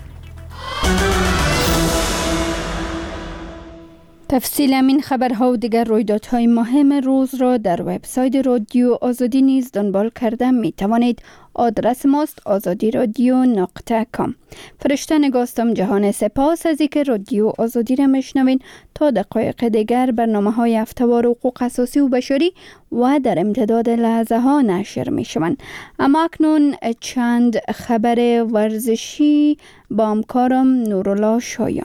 تفصیل این خبرها و دیگر رویدادهای مهم روز را در وبسایت رادیو آزادی نیز دنبال کرده می توانید. آدرس ماست آزادی رادیو نقطه کام. فرشته نگاستم جهان سپاس از اینکه رادیو آزادی را میشنوین. تا دقایق دیگر برنامه های هفته‌وار حقوق اساسی و بشری و در امتداد لحظه ها نشر می شوند. اما اکنون چند خبر ورزشی با همکارم نورالله شایان.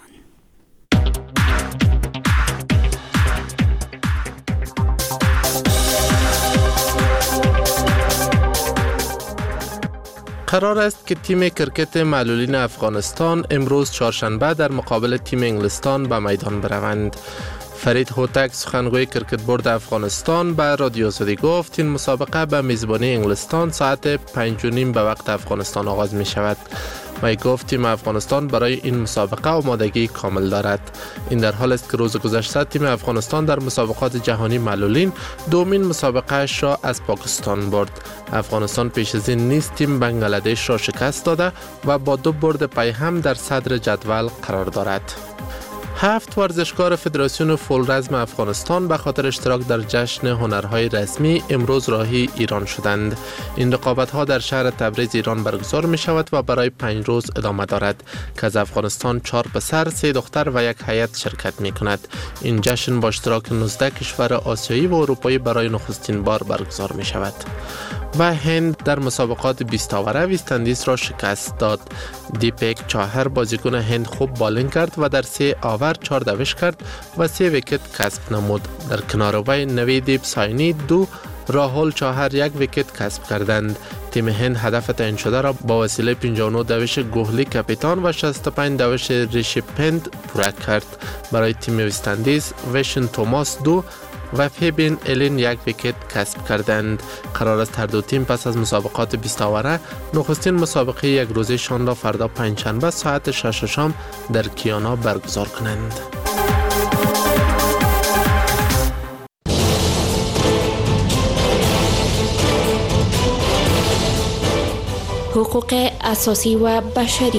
قرار است که تیم کرکت معلولین افغانستان امروز چهارشنبه در مقابل تیم انگلستان به میدان بروند. فرید هوتک سخنگوی کرکت بورد افغانستان به رادیو آزادی گفت این مسابقه به میزبانی انگلستان ساعت پنج و نیم به وقت افغانستان آغاز می شود. وی گفت تیم افغانستان برای این مسابقه آمادگی کامل دارد. این در حال است که روز گذشته تیم افغانستان در مسابقات جهانی معلولین دومین مسابقهش را از پاکستان برد. افغانستان پیش از این نیز تیم بنگلادش را شکست داده و با دو برد پی هم در صدر جدول قرار دارد. هفت ورزشکار فدراسیون فولرزم افغانستان به خاطر اشتراک در جشن هنرهای رسمی امروز راهی ایران شدند. این رقابت‌ها در شهر تبریز ایران برگزار می شود و برای پنج روز ادامه دارد که از افغانستان چهار پسر، سه دختر و یک هیئت شرکت می کند. این جشن با اشتراک نوزده کشور آسیایی و اروپایی برای نخستین بار برگزار می شود. و هند در مسابقات بیست آوره وست اندیز را شکست داد. دیپک چاهر بازیکن هند خوب بالینگ کرد و در سه آور چهار دوش کرد و سه ویکت کسب نمود. در کنار وی نویدیپ ساینی دو، راهول چاهر یک ویکت کسب کردند. تیم هند هدف تعیین شده را با وسیله پنجاه و نه دوش گوهلی کاپیتان و شصت و پنج دوش ریشی پنت پورا کرد. برای تیم وست اندیز ویشن توماس دو و فیبین الین یک ویکت کسب کردند. قرار است هر دو تیم پس از مسابقات بیست آوره نخستین مسابقه یک روزشان را فردا پنجشنبه ساعت شش شام در کیانا برگزار کنند. حقوق اساسی و بشری.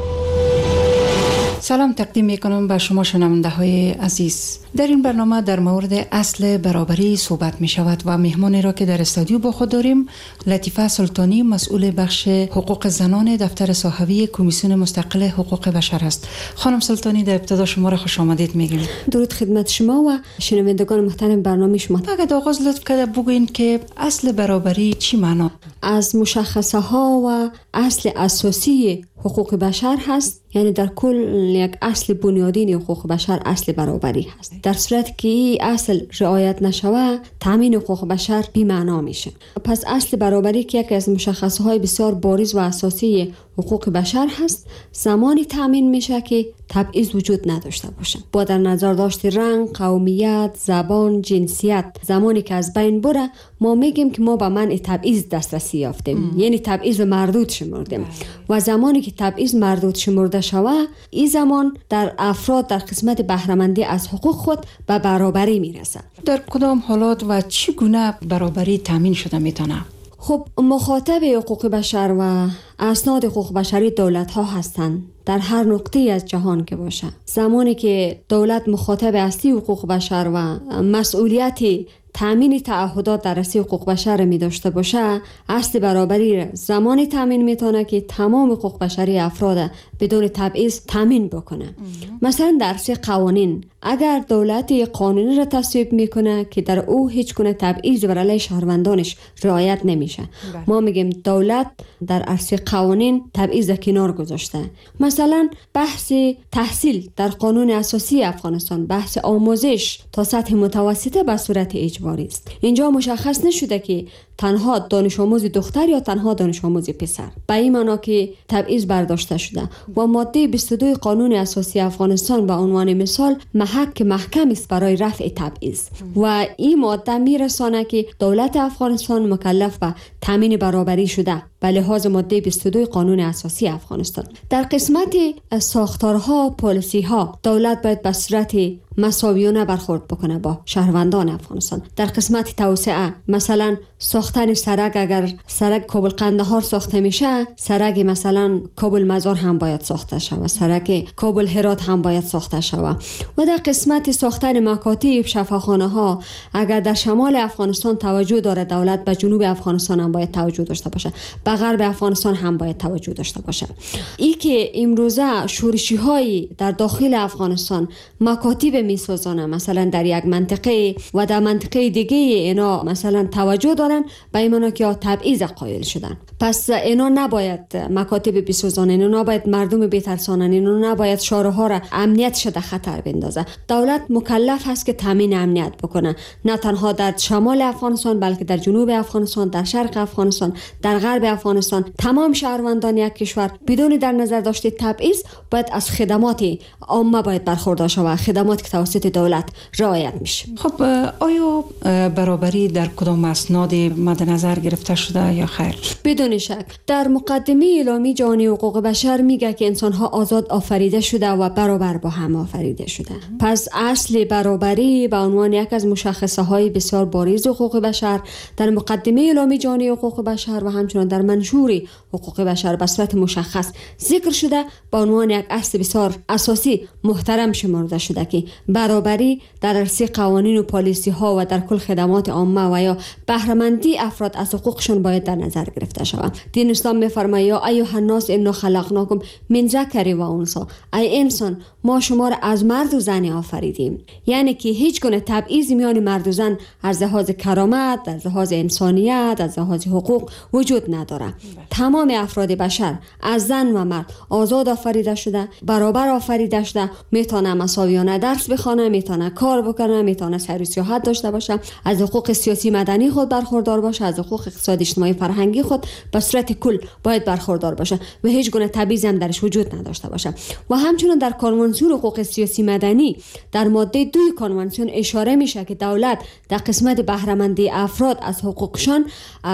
سلام تقدیم میکنم به شما شنونده های عزیز. در این برنامه در مورد اصل برابری صحبت می شود و مهمانی را که در استودیو با خود داریم لطیفه سلطانی، مسئول بخش حقوق زنان دفتر صحوی کمیسیون مستقل حقوق بشر است. خانم سلطانی، در ابتدا شما را خوش آمدید میگیم. درود خدمت شما و شنوندگان محترم برنامه شما. اگر آغاز لطف کرده بگوین که اصل برابری چی معنا؟ از مشخصه ها و اصل اساسی حقوق بشر هست، یعنی در کل یک اصل بنیادین حقوق بشر اصل برابری هست. در صورتی که این اصل رعایت نشود تامین حقوق بشر بی معنا میشه. پس اصل برابری که یکی از مشخصه های بسیار بارز و اساسی حقوق بشر هست، زمانی تامین میشه که تبعیض وجود نداشته باشه، با در نظر داشت رنگ، قومیت، زبان، جنسیت. زمانی که از بین بره ما میگیم که ما به منع تبعیض دسترسی یافتیم، یعنی تبعیض مردود شمردیم. و زمانی که تبعیض مردود شمرده شود، این زمان در افراد در قسمت بهره‌مندی از حقوق خود به برابری میرسه. در کدام حالات و چگونه برابری تامین شده میتونه؟ خب مخاطب حقوق بشر و اسناد حقوق بشری دولت ها هستند، در هر نقطه از جهان که باشه. زمانی که دولت مخاطب اصلی حقوق بشر و مسئولیت تامین تعهدات در راسته حقوق بشر می داشته باشه، اصل برابری را زمانی تامین میتونه که تمام حقوق بشری افراد بدون تبعیض تامین بکنه. مثلا در راسته قوانین، اگر دولت قانونی را تصویب میکنه که در او هیچ گونه تبعیض بر علیه شهروندانش رعایت نمیشه، ما میگیم دولت در عرصه قوانین تبعیض کنار گذاشته. مثلا بحث تحصیل در قانون اساسی افغانستان، بحث آموزش تا سطح متوسطه به صورت اجباری است. اینجا مشخص نشده که تنها دانش آموز دختر یا تنها دانش آموز پسر، به این معنا که تبعیض برداشته شده. و ماده بیست و دو قانون اساسی افغانستان به عنوان مثال محک محکم است برای رفع تبعیض و این ماده میرسانه که دولت افغانستان مکلف به تامین برابری شده به لحاظ ماده بیست و دو قانون اساسی افغانستان. در قسمت ساختارها، پالیسی‌ها، دولت باید به صورت مساویانه برخورد بکنه با شهروندان افغانستان. در قسمت توسعه، مثلا ساختن سرک، اگر سرک کابل قندهار ساخته میشه، سرک مثلا کابل مزار هم باید ساخته شود، سرک کابل هرات هم باید ساخته شود. و در قسمت ساختن مکاتب، شفاخانه ها، اگر در شمال افغانستان توجه داره دولت، به جنوب افغانستان هم باید توجه داشته باشه، به غرب افغانستان هم باید توجه داشته باشه. ای که امروزه شورشی های در داخل افغانستان مکاتب میسازانه، مثلا در یک منطقه و در منطقه دیگه اینا مثلا توجه دارن، به این معنی که تبعیض قائل شدن. پس اینا نباید مکاتب بسازانه، اینا نباید مردم بترسانن، اینا نباید شهرها را امنیت شده خطر بندازه. دولت مکلف هست که تامین امنیت بکنه، نه تنها در شمال افغانستان بلکه در جنوب افغانستان، در شرق افغانستان، در غرب افغانستان. تمام شهروندان یک کشور بدون در نظر داشته تبعیض باید از خدمات عامه باید برخوردار شود، خدمات که توسط دولت رعایت میشه. خب آیا برابری در کدام اسناد مد نظر گرفته شده یا خیر؟ بدون شک در مقدمه اعلامیه جهانی حقوق بشر میگه که انسان ها آزاد آفریده شده و برابر با هم آفریده شده. پس اصل برابری به عنوان یک از مشخصه های بسیار بارز حقوق بشر در مقدمه اعلامیه جهانی حقوق بشر و همچنین در منشور حقوق بشر به صورت مشخص ذکر شده، به عنوان یک اصل بسیار اساسی محترم شمرده شده که برابری در عرصه قوانین و پالیسی ها و در کل خدمات عامه و یا بهره‌مندی افراد از حقوقشون باید در نظر گرفته شود. دین اسلام می‌فرماید یا ایها الناس انا خلقناکم من ذکر و انثی، ای انسان ما شما را از مرد و زن آفریدیم. یعنی که هیچ گونه تبعیض میان مرد و زن از لحاظ کرامت، از لحاظ انسانیت، از لحاظ حقوق وجود نداره. تمام افراد بشر از زن و مرد آزاد آفریده شده، برابر آفریده شده، میتونه مساویانه درس بخونه، میتونه کار بکنه، میتونه سیر و سیاحت داشته باشه، از حقوق سیاسی مدنی خود برخوردار باشه، از حقوق اقتصادی اجتماعی فرهنگی خود به صورت کل باید برخوردار باشه و هیچ گونه تبعیض هم درش وجود نداشته باشه. و همچنین در کنوانسیون حقوق سیاسی مدنی در ماده دو کنوانسیون اشاره میشه که دولت در قسمت بهره‌مندی افراد از حقوقشان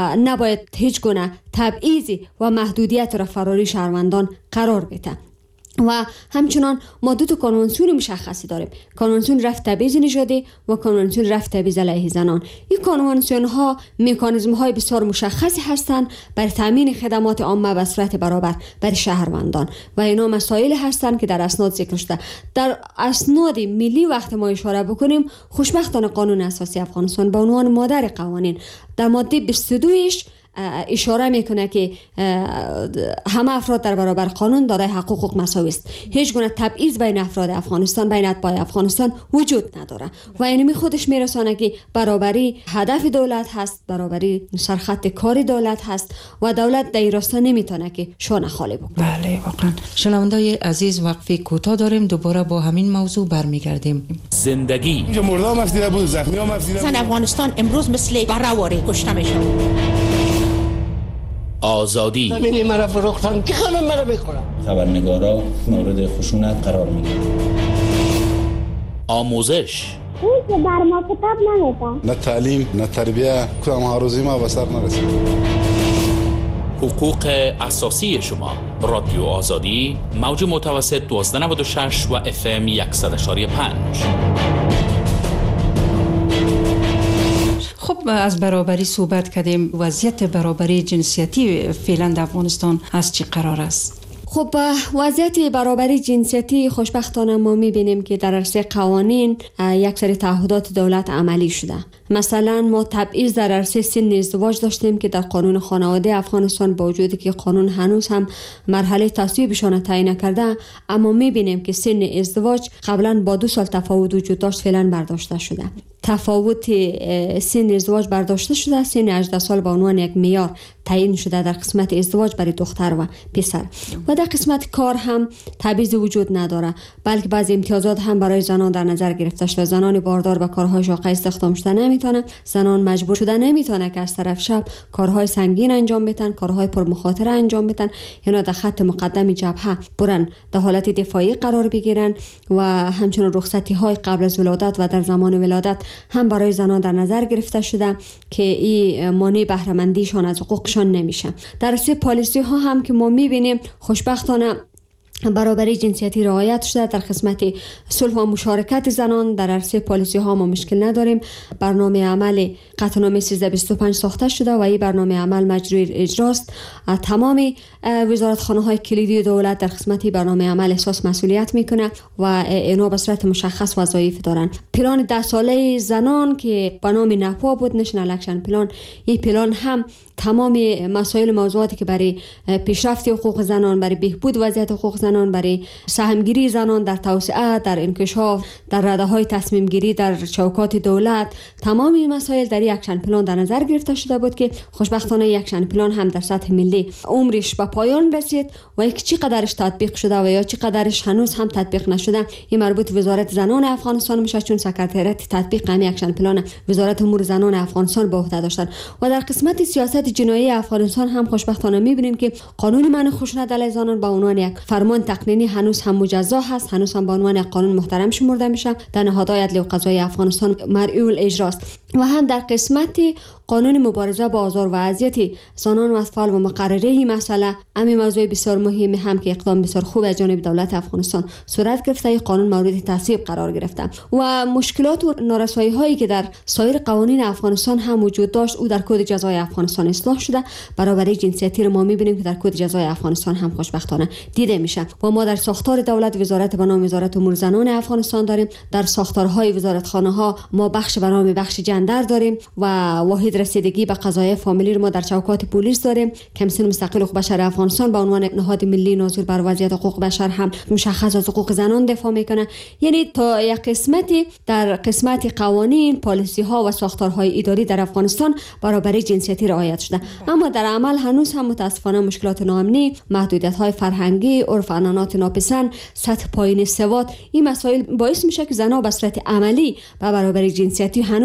نباید هیچ گونه تبعیضی و محدودیت را فراری شهروندان قرار بده. و همچنان ما دو تا کنوانسیون مشخصی داریم، کنوانسیون رفع تبعیض نژادی و کنوانسیون رفع تبعیض علیه زنان. این کنوانسیون ها مکانیزم های بسیار مشخصی هستند برای تامین خدمات عامه به صورت برابر برای شهروندان و اینا مسائل هستند که در اسناد ذکر شده. در اسناد ملی وقت ما اشاره بکنیم، خوشبختانه قانون اساسی افغانستان به عنوان مادر قوانین در ماده بیست و دو اشاره میکنه که همه افراد در برابر قانون دارای حقوق مساوی است. هیچ گونه تبعیض بین افراد افغانستان، بین اتباع افغانستان وجود نداره و اینمی خودش میرسانه که برابری هدف دولت هست، برابری سرخط کار دولت هست و دولت در راستا نمیتونه که شانه خالی بکنه. بله واقعا. شنوندای عزیز، وقفه کوتاه داریم، دوباره با همین موضوع برمیگردیم. زندگی مردم افسیده بود، زخمی هم افسیده بود. افغانستان امروز مثل برآوری کشته میشه. آزادی زمینی مرا فروختن که همه مرا بخورن. خبرنگارا مورد خشونت قرار میگیرن. آموزش که بر ما کتاب نمیدن. نه تعلیم نه تربیه، کدام هاروزی ما به سر نرسید. حقوق اساسی شما. رادیو آزادی، موج متوسط دوازده نود و شش و اف ام صد و یک و پنج. خب از برابری صحبت کردیم. وضعیت برابری جنسیتی فعلا در افغانستان از چی قرار است؟ خب وضعیت برابری جنسیتی خوشبختانه ما میبینیم که در عرصه قوانین یک سری تعهدات دولت عملی شده. مثلا ما تبعیض در عرصه سن ازدواج داشتیم که در قانون خانواده افغانستان با وجودی که قانون هنوز هم مرحله تصویبشان تعیین نکرده، اما میبینیم که سن ازدواج قبلا با دو سال تفاوت وجود داشت، فعلا برداشته شده. تفاوت سن ازدواج برداشته شده، سن هجده سال به عنوان یک معیار تعیین شده در قسمت ازدواج برای دختر و پسر. و در قسمت کار هم تبعیض وجود نداره، بلکه بعضی امتیازات هم برای زنان در نظر گرفته شده. زنان باردار به کارهای شاقه استخدام شده نمیتونه، زنان مجبور شده نمیتونه که از طرف شب کارهای سنگین انجام بدن، کارهای پرمخاطره انجام بدن، یعنی در خط مقدم جبهه برن در حالت دفاعی قرار بگیرن. و همچنین رخصتی های قبل از ولادت و در زمان ولادت هم برای زنان در نظر گرفته شده که این مانع بهره مندیشان از حقوقشان نمیشه. در سه پالیسی ها هم که ما میبینیم خوشبختانه برابری جنسیتی رعایت شده. در قسمت صلح و مشارکت زنان در عرصه پالیسی ها ما مشکل نداریم. برنامه عمل قطعنامه سیزده بیست و پنج ساخته شده و این برنامه عمل مجروی اجراست. تمام وزارتخانه های کلیدی دولت در قسمت برنامه عمل احساس مسئولیت میکنه و اینا به صورت مشخص وظایف دارن. پلان ده ساله زنان که به نام نپا بود، نشنال اکشن پلان، این پلان هم تمام مسائل موضوعاتی که برای پیشرفت حقوق زنان، برای بهبود وضعیت حقوق زنان، برای سهمگیری زنان در توسعه، در انکشاف، در رده‌های تصمیم گیری در چوکات دولت، تمام این مسائل در یک اکشن پلان در نظر گرفته شده بود که خوشبختانه یک اکشن پلان هم در سطح ملی عمرش به پایان رسید و یک چی قدرش تطبیق شده و یا چی قدرش هنوز هم تطبیق نشده این مربوط وزارت زنان افغانستان میشه، چون سکرتریت تطبیق همین اکشن پلان وزارت امور زنان افغانستان به عهده داشتن. و در قسمت سیاست جنایی افغانستان هم خوشبختانه میبینیم که قانون منع خشونت علیه زنان به عنوان یک فرمان تقنینی هنوز هم مجزا هست، هنوز هم به عنوان یک قانون محترم شمرده میشه، در نهادهای عدلی و قضایی افغانستان مرئی الاجراست. و هم در قسمت قانون مبارزه با آزار و اذیت زنان و اطفال و مقرره این مسئله همین موضوع بسیار مهمی هم که اقدام بسیار خوب از جانب دولت افغانستان صورت گرفته، این قانون مورد تصویب قرار گرفته. و مشکلات و نارسایی هایی که در سایر قوانین افغانستان هم وجود داشت او در کد جزای افغانستان اصلاح شده. برابری جنسیتی رو ما میبینیم که در کد جزای افغانستان هم خوشبختانه دیده میشه. و ما در ساختار دولت وزارت به نام وزارت امور زنان افغانستان داریم، در ساختارهای وزارتخانه ها ما بخش به نام بخش جندر داریم و واحد رسیدگی به قضایای فامیلی رو ما در چوکات پلیس داریم. کمیسیون مستقل حقوق بشر افغانستان به عنوان نهاد ملی ناظر بر وضعیت حقوق بشر هم مشخص از حقوق زنان دفاع میکنه. یعنی تا یک قسمتی در قسمت قوانین، پالیسی ها و ساختارهای اداری در افغانستان برابری جنسیتی رعایت شده، اما در عمل هنوز هم متاسفانه مشکلات ناامنی، محدودیت های فرهنگی، عرف عنعنات ناپسند، سطح پایین سواد، این مسائل باعث میشه که زنها به صورت عملی به برابری جنسیتی هنوز هم در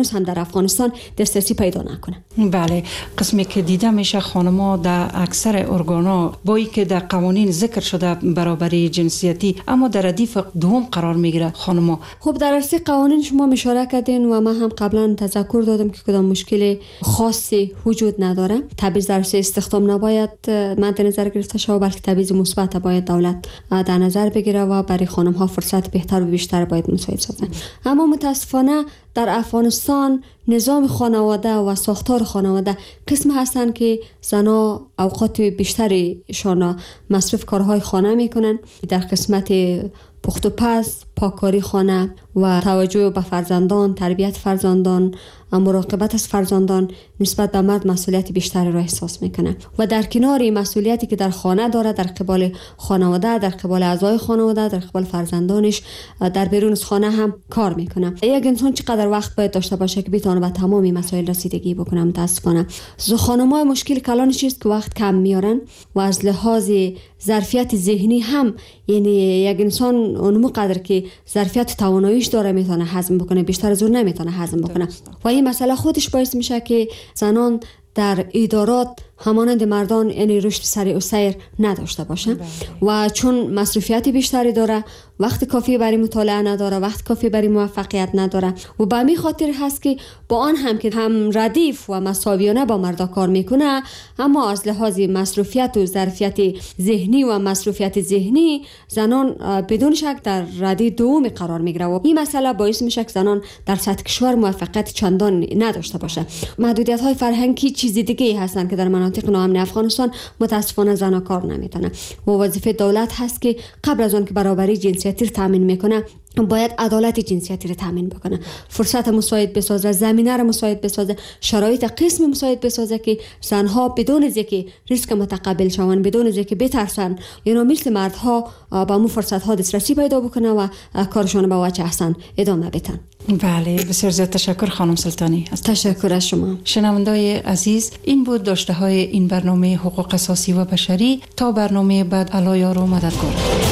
افغانستان دسترسی پیدا نکنه. بله، قسمی که دیده میشه خانم‌ها در اکثر ارگانا با اینکه در قوانین ذکر شده برابری جنسیتی، اما در ردیف دوم قرار میگیره خانم‌ها. خب در اصل قوانین شما اشاره کردین و من هم قبلا تذکر دادم که کدام مشکل خاصی وجود نداره. تبعیض در اصل استخدام نباید مد نظر گرفته شود، بلکه تبعیض مثبت باید دولت در نظر بگیره و برای خانم‌ها فرصت بهتر و بیشتر باید مساعد سازه. اما متاسفانه در افغانستان نظام خانواده و ساختار خانواده قسم هستند که زنها اوقات بیشتریشان مصرف کارهای خانه میکنن. در قسمت پخت و پز، پاککاری خانه و توجه به فرزندان، تربیت فرزندان، مراقبت از فرزندان نسبت به مرد مسئولیت بیشتری را احساس میکنه و در کنار این مسئولیتی که در خانه داره، در قبال خانواده، در قبال اعضای خانواده، در قبال فرزندانش، در بیرون از خانه هم کار میکنه. یک انسان چقدر وقت باید داشته باشه که بتونه به تمام این مسائل رسیدگی بکنه؟ متاسفانه خانم‌ها مشکل کلانش است که وقت کم میارن و از لحاظ ظرفیت ذهنی هم، یعنی یک انسان اونمو قدر که ظرفیت تواناییش داره میتونه هضم بکنه، بیشتر از اون نمیتونه هضم بکنه و این مسئله خودش باعث میشه که زنان در ادارات همانند مردان یعنی رشد سریع و سیر نداشته باشه و چون مصروفیت بیشتری داره، وقت کافی برای مطالعه نداره، وقت کافی برای موفقیت نداره و به همین خاطر هست که با آن هم که هم ردیف و مساویانه با مردا کار میکنه، اما از لحاظ مصروفیت و ظرفیت ذهنی و مصروفیت ذهنی زنان بدون شک در ردیف دوم قرار میگیره و این مسئله باعث میشه که زنان در سطح کشور موفقیت چندان نداشته باشه. محدودیت های فرهنگی چیز دیگه هستن که در مناطق ناامن افغانستان متاسفانه زنها کار نمیتونه و وظیفه دولت هست که قبل از اون که برابری جنسیتی رو تامین میکنه باید عدالت جنسیتی رو تامین بکنه، فرصت مساعد بسازه، زمینه رو مساعد بسازه، شرایط قسم مساعد بسازه که زنها بدون از اینکه ریسک متقبل شوند، بدون از اینکه بترسن، یعنی مثل مردها با مو فرصت ها دسترسی پیدا بکنه و کارشون به وجه احسن ادامه بدن. بله، بسیار زیاد تشکر خانم سلطانی. تشکر از شما. شنوندای عزیز، این بود داشته های این برنامه حقوق اساسی و بشری. تا برنامه بعد، الله یار و مددگار.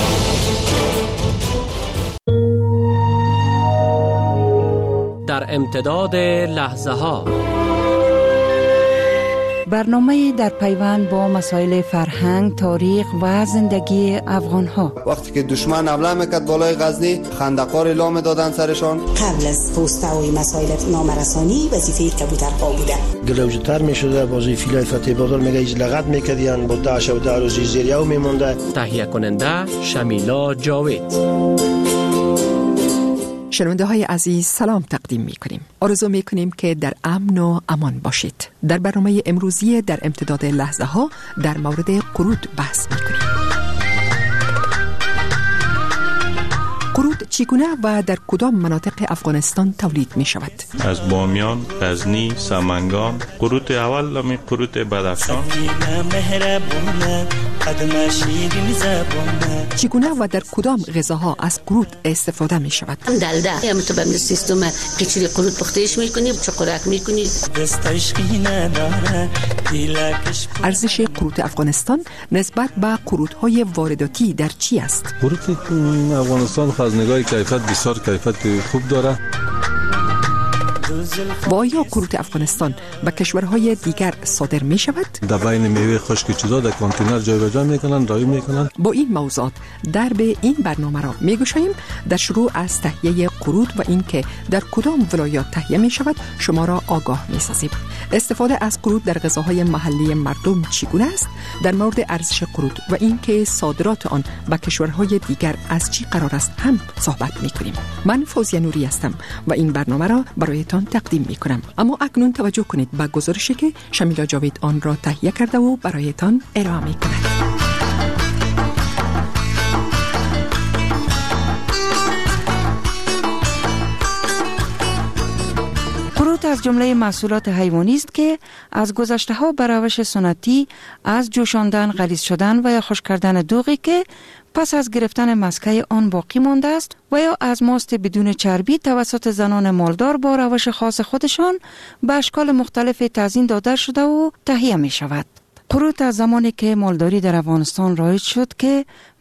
در امتداد لحظه ها، برنامه در پیوند با مسائل فرهنگ، تاریخ و زندگی افغان ها. وقتی که دشمن حمله میکرد بالای غزنی، خندقار اعلام دادن سرشان. قبل از پوسته و مسائل نامرسانی وظیفه کبوترها بوده. گلوجتر میشده، بازی فیلای فتح بادر میگه ایز لغت میکردین با داعش و در روزی زیریو میمونده. تهیه کننده شمیلا جاوید. شنونده های عزیز، سلام تقدیم می کنیم. آرزو می کنیم که در امن و امان باشید. در برنامه امروزی در امتداد لحظه ها در مورد قرود بحث می کنیم. قرود چگونه و در کدام مناطق افغانستان تولید می شود؟ از بامیان، غزنی، سمنگان. قرود اول می قرود بدخشان. چگونه و در کدام غذاها از قرود استفاده می شود؟ دلده هم تو به سیستم قچری قرود پختهش میکنی، چه خوراک میکنی. ارزش قرود افغانستان نسبت به قرودهای وارداتی در چی است؟ قرود افغانستان از نگاه کیفیت بسیار کیفیت خوب داره. و آیا قرود افغانستان به کشورهای دیگر صادر می شود؟ در بین میوه خشک چیزا در کانتینر جایگزین میکنن، رایی میکنن. با این موضوعات در به این برنامه را میگوشاییم. در شروع از تهیه قرود و اینکه در کدام ولایات تهیه می شود شما را آگاه می سازیم. استفاده از قرود در غذاهای محلی مردم چگونه است؟ در مورد ارزش قرود و اینکه صادرات آن به کشورهای دیگر از چی قرار است هم صحبت می کنیم. من فوزیه نوری هستم و این برنامه را برایتان تقدیم می کنم. اما اکنون توجه کنید به گزارشی که شمیلا جاوید آن را تهیه کرده و برایتان ارائه می کند. قرود از جمله محصولات حیوانی است که از گذشته ها به روش سنتی از جوشاندن، غلیظ شدن و یا خشک کردن دوغی که پس از گرفتن مسکه آن باقی مانده است و یا از ماست بدون چربی توسط زنان مالدار با روش خاص خودشان به اشکال مختلف تزیین داده شده و تهیه می شود. قرود از زمانی که مالداری در افغانستان رایج شد که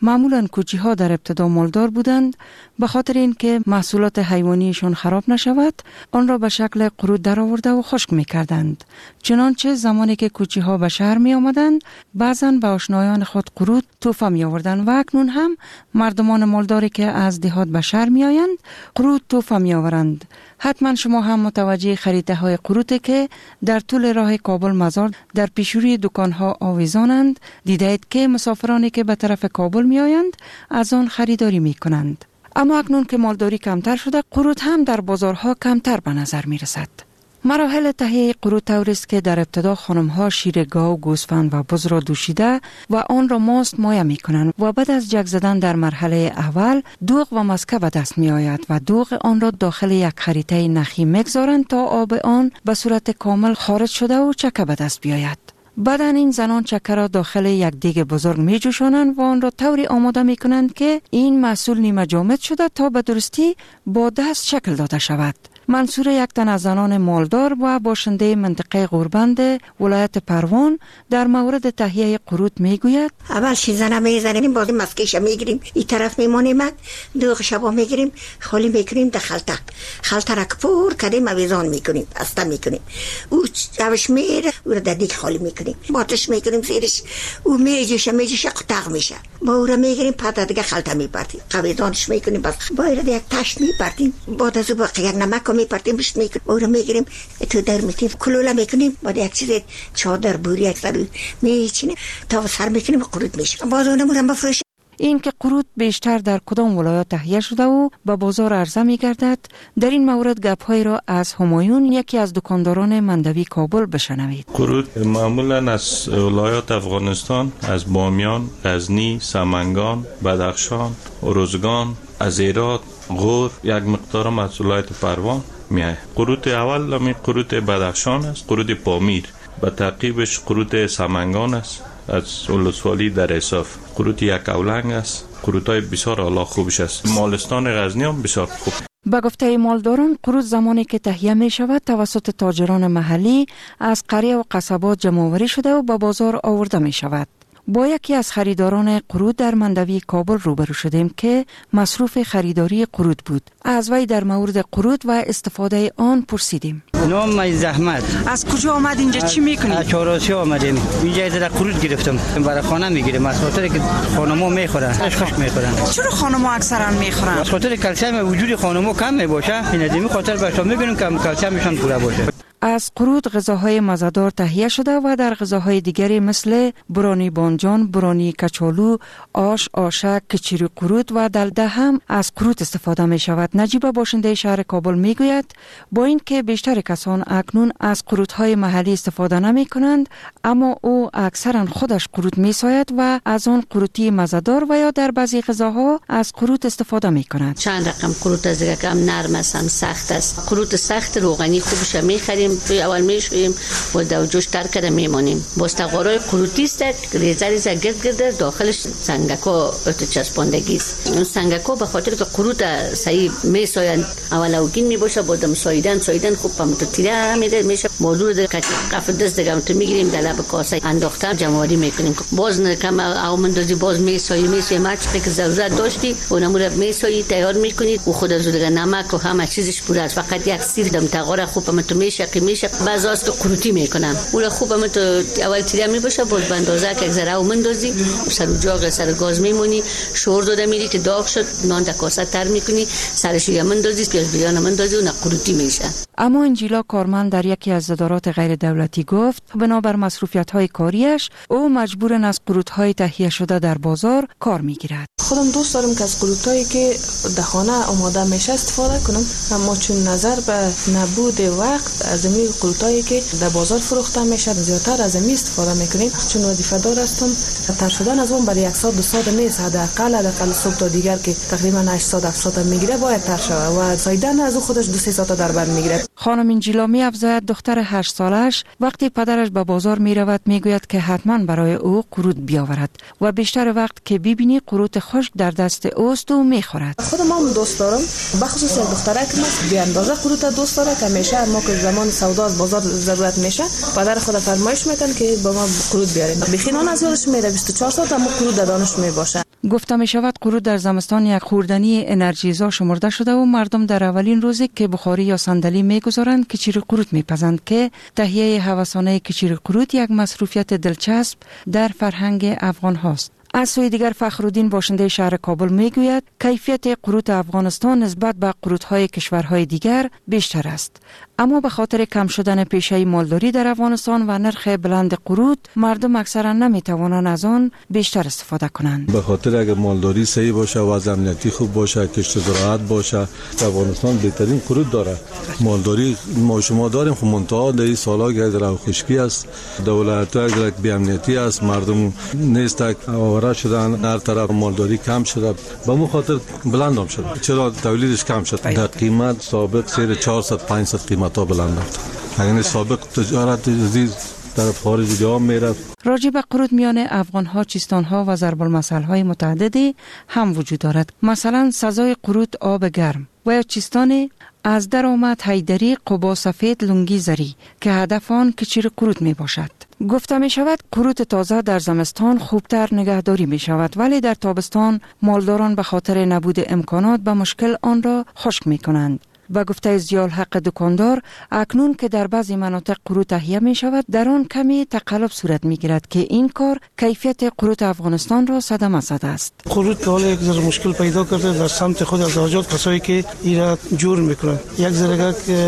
معمولاً کوچی ها در ابتدا مالدار بودند به خاطر اینکه محصولات حیوانیشون خراب نشود آن را به شکل قرود درآورده و خشک می‌کردند. چنانچه زمانی که کوچی ها به شهر می آمدند بعضاً به آشنایان خود قرود تحفه می آوردند و اکنون هم مردمان مالداری که از دهات به شهر می آیند قرود تحفه می آورند. حتما شما هم متوجه خریده های قروده که در طول راه کابل مزار در پیشروی دکان ها آویزانند. دیدید که مسافرانی که به طرف کابل می آیند از آن خریداری می کنند. اما اکنون که مالداری کمتر شده قرود هم در بازارها کمتر به نظر می رسد. مراحل تهیه قرود طوری است که در ابتدا خانم ها شیر گاو، گوسفند و بز را دوشیده و آن را ماست مایه می کنند و بعد از جک زدن در مرحله اول دوغ و مسکه به دست می آید و دوغ آن را داخل یک خریطه نخی میگذارند تا آب آن به صورت کامل خارج شده و چکه به دست بیاید. بعدا این زنان چکه را داخل یک دیگ بزرگ می جوشانند و آن را طوری آماده می کنند که این محصول نیمه جامد شده تا به درستی با دست شکل داده شود. منصور یک تن از زنان مالدار و باشنده منطقه غوربند ولایت پروان در مورد تهیه قرود می گوید: اول شیزنه می زنیم، باز مسکش می گیریم، این طرف می مانیم، دوغ شبا می گیریم، خالی می کنیم در خلطه، خلطه را کپور کردیم اویزان می کنیم، استه می کنیم، او جوش میره او را در دیگ خالی می کنیم، باتش می کنیم زیرش، او می جوشه می جوشه قطق میشه، با او را می گیریم پس دیگه خلطه می پرتیم، اویزانش می کنیم، بس با این یک تشت می پرتیم، بعد از او یک نمک می پرتیم بهش میکنیم، او رو میگیریم تو در میتیم کلوله میکنیم، بعد یک چیز چادر بوری یک سر میچینیم تا سر میکنیم قرود میشه، باز اونمون هم بفروشیم. این که قرود بیشتر در کدام ولایت تهیه شده و به بازار عرضه میگردد، در این مورد گپ‌هایی را از همایون یکی از دکانداران مندوی کابل بشنوید. قرود معمولا از ولایات افغانستان، از بامیان، غزنی، سمنگان، بدخشان، ارزگان، از هرات، غور، یک مقدار محصولات پروان میاد. قرود اول می قرود بدخشان است، قرود پامیر، به تعقیبش قرود سمنگان است از ولسوالی در اصاف، قرود یک اولنگ است، قرودهای بسیار اعلی خوبش است. مالستان غزنی هم بسیار خوب. با گفته مالداران قرود زمانی که تهیه می شود توسط تاجران محلی از قریه و قصبات جمع‌آوری شده و به بازار آورده می شود. با یکی از خریداران قرود در مندوی کابل روبرو شدیم که مصروف خریداری قرود بود. از وی در مورد قرود و استفاده آن پرسیدیم. نام من زحمت. از کجا آمد اینجا چی میکنی؟ از چهارراه آمدیم. اینجا در قرود گرفتم. برای خانه میگیرم. از خاطر که خانم‌ها میخورن. خوش میخورن. چرا خانم‌ها اکثرا میخورن؟ از خاطر کلسیم وجود خانم‌ها کم میباشه. این ادمی خاطر باشم میبینم که کلسیمشون پورا باشه. از قرود غذاهای مزه‌دار تهیه شده و در غذاهای دیگری مثل برانی بانجان، برانی کچالو، آش، آشک، کچری قرود و دلده هم از قرود استفاده می شود. نجیبه باشنده شهر کابل می گوید با اینکه بیشتر کسان اکنون از قرودهای محلی استفاده نمی کنند، اما او اکثرا خودش قرود می ساید و از آن قروتی مزه‌دار و یا در بعضی غذاها از قرود استفاده می کند. چند رقم قرود از دیگه کم نرم است، سخت است. قرود سخت روغنی خوبش می خریم، اول میشویم و دو جوش تر کرده میمونیم. بستقارای قروتی است که ریزه ریزه گرد گرد داخلش سنگکا چسباندگی است. اون سنگکا به خاطر که قروت صحیح میساین اول اوگین میباشه، بعدم ساییدن ساییدن خوب پم تو تیره میده میشه، موضوع در کف دست دیگه تو میگیریم در لب کاسه انداختن جمع‌آوری میکنیم. باز کم او مندازی باز میسایی میسایی مچ که ضرورت داشتی اونم رو میسایی تیار میکنید و خود از دیگه نمک و همه چیزش پوره است. فقط یک سیر دم تقاره خوب پم تو میشه میشه بعضی است که قروتی میکنم اون خوب هم تو اول تیره میباشه، باز به اندازه که یک ذره مندازی سر جاغ سر گاز میمونی، شور داده میری که داغ شد نان در کاسه تر میکنی، سرش یه مندازی پیاز بیان مندازی اون قروتی میشه. اما انجیلا کارمند در یکی از ادارات غیر دولتی گفت بنابر مصروفیت‌های کاریش او مجبور از قرودهای تهیه شده در بازار کار میگیرد. خودم دوست دارم که از قرودهایی که در خانه آماده میشه استفاده کنم، اما چون نظر به نبود وقت از این قرودهایی که در بازار فروخته میشه زیادتر از این استفاده میکنیم. چون وظیفه دار هستم تر شدن از اون برای یک ساعت دو ساعت نیست، حداقل حداقل صبح تا دیگر که تقریبا هشت ساعت هفت ساعت میگیره باید تر شود و ساییدن از اون خودش دو سه ساعت در بر میگیره. خانم انجیلا می افزاید دختر هشت سالش وقتی پدرش به بازار می رود می گوید که حتما برای او قرود بیاورد و بیشتر وقت که ببینی قرود خشک در دست اوست و می خورد. خودم هم دوست دارم، بخصوص یک دختره که ماست بی اندازه قرود دوست داره که میشه ما که زمان سودا از بازار ضرورت میشه پدر خود فرمایش میکنه که با ما قرود بیاریم. بخینان از یادش میره بیست و چهار ساعت هم قرود دانش می باشه. گفته می شود قرود در زمستان یک خوردنی انرژیزا شمرده شده و مردم در اولین روزی که بخاری یا صندلی می گذارند کچیر قرود می پزند که تهیه هوسانه کچیر قرود یک مصروفیت دلچسب در فرهنگ افغان هاست. از سوی دیگر فخرالدین باشنده شهر کابل می گوید کیفیت قروت افغانستان نسبت به قروت‌های کشورهای دیگر بیشتر است، اما به خاطر کم شدن پیشه مالداری در افغانستان و نرخ بلند قروت مردم اکثرا نمی توانند از آن بیشتر استفاده کنند. به خاطر اگر مالداری صحیح باشه و امنیتی خوب باشه، کشت زراعت باشه، افغانستان بهترین قروت داره. مالداری ما شما داریم، خب منتها در این سالا که در خشکی است، دولت اگر بی امنیتی است، مردم نیست آواره شدن، هر طرف مالداری کم شده، به اون خاطر بلند هم شد. چرا تولیدش کم شد؟ در قیمت سابق سیر چهارصد پانصد قیمت ها بلند رفت. یعنی سابق تجارت عزیز در خارج جا میرفت. راجع به قروت میان افغان ها، چیستان ها و ضرب المثل های متعددی هم وجود دارد. مثلا سزای قروت آب گرم و یا چیستان از درآمد حیدری قبا سفید لنگی زری که هدف آن کچیر قروت می باشد. گفته می شود قروت تازه در زمستان خوبتر نگهداری می شود، ولی در تابستان مالداران به خاطر نبود امکانات به مشکل آن را خشک می کنند. و گفته زیال حق دکاندار اکنون که در بعضی مناطق قروت تهیه می شود در آن کمی تقلب صورت می گیرد که این کار کیفیت قروت افغانستان را صدمه زده است. قروت حالا یک ذره مشکل پیدا کرده در سمت خود از آجات کسایی که این را جور میکنن، یک ذره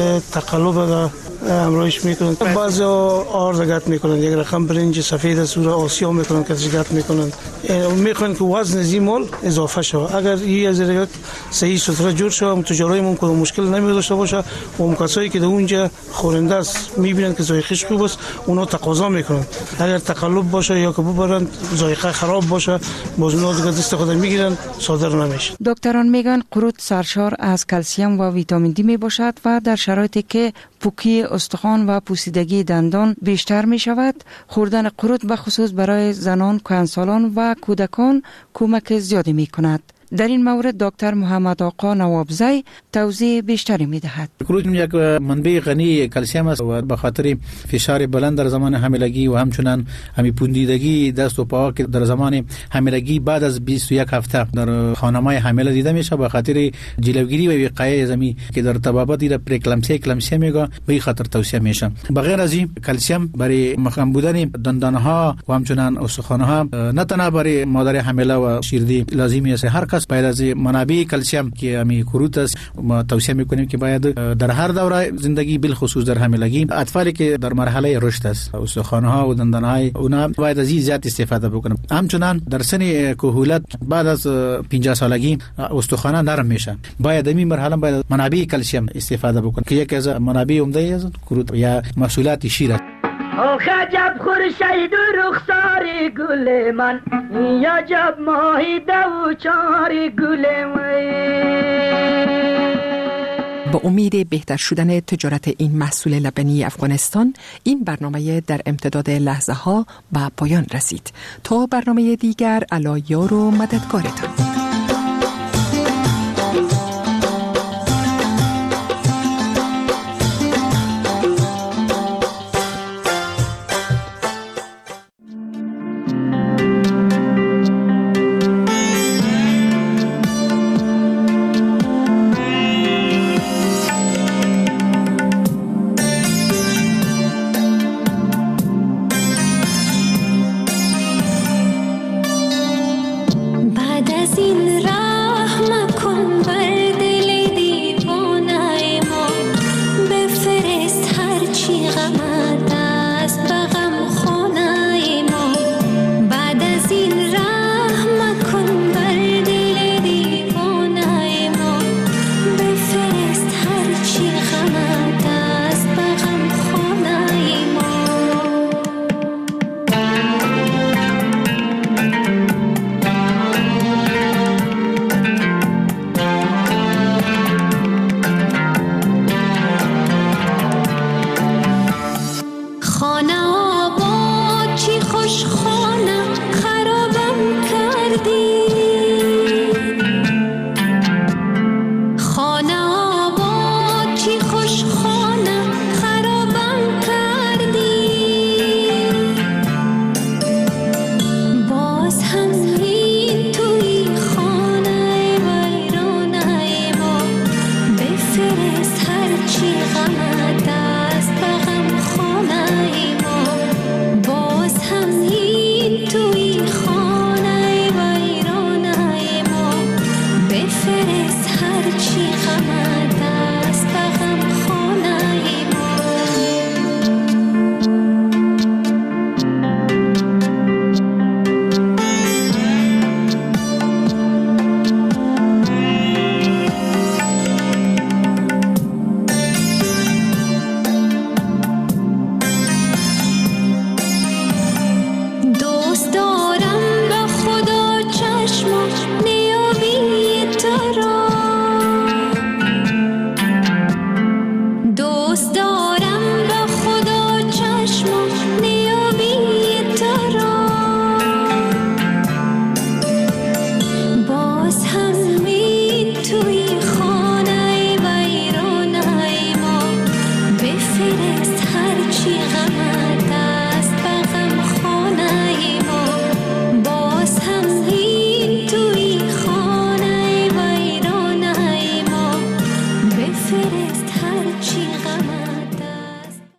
تقلب را امرایش میکنن، بعضی آرد گت میکنن، یک رقم برنج سفید سور آسیا میکنن که گت میکنن، میخوان که وزن زیمال اضافه شود. اگر این ذره صحیح سوتره جور شود تجاری ممکن مشکل نمی داشته باشه و اون کسایی که در اونجا خورنده است میبینن که ذائقه‌اش خوب است اونا تقاضا میکنن. اگر تقلب باشه یا که ببرن ذائقه خراب باشه باز اونا دیگه دست خود میگیرن صادر نمیشه. دکتران میگن قروت سرشار از کلسیم و ویتامین دی می باشد و در شرایطی که پوکی استخوان و پوسیدگی دندان بیشتر می شود خوردن قروت به خصوص برای زنان، کهنسالان و کودکان کمک زیادی می کند. در این مورد دکتر محمد آقا نوابزی توضیح بیشتری می‌دهد. قروت یک منبع غنی کلسیم است و به خاطر فشار بلند در زمان حاملگی و همچنین همی پوندیدگی دست و پا که در زمان حاملگی بعد از بیست و یک هفته در خانم‌های حامله دیده میشه به خاطر جلوگیری و وقایع زمین که در طبابت را پرکلمسی کلمسی میگه به این خاطر توصیه میشه. بغیر از این کلسیم برای مخم بودن دندانها و همچنین استخوان‌ها نه تنها برای مادر حامله و شیردی لازمی است، هر باید از منابع کلسیم که امی قروت است ما توصیه میکنیم که باید در هر دوره زندگی بالخصوص در حاملگی اطفالی که در مرحله رشد است استخوان‌ها و دندان‌های اونا باید از این زیاد استفاده بکنن. همچنین در سن کهولت بعد از پنجاه سالگی استخوان‌ها نرم میشن، باید این مرحله باید منابع کلسیم استفاده بکنن که یکی از منابع عمده است قروت یا محصولات شیر است. آخ عجب خورشید و رخسار گل من، ای عجب ماهیده و چار گل من. با امید بهتر شدن تجارت این محصول لبنی افغانستان این برنامه در امتداد لحظه ها به پایان رسید. تا برنامه دیگر الله یار و مددگارتان.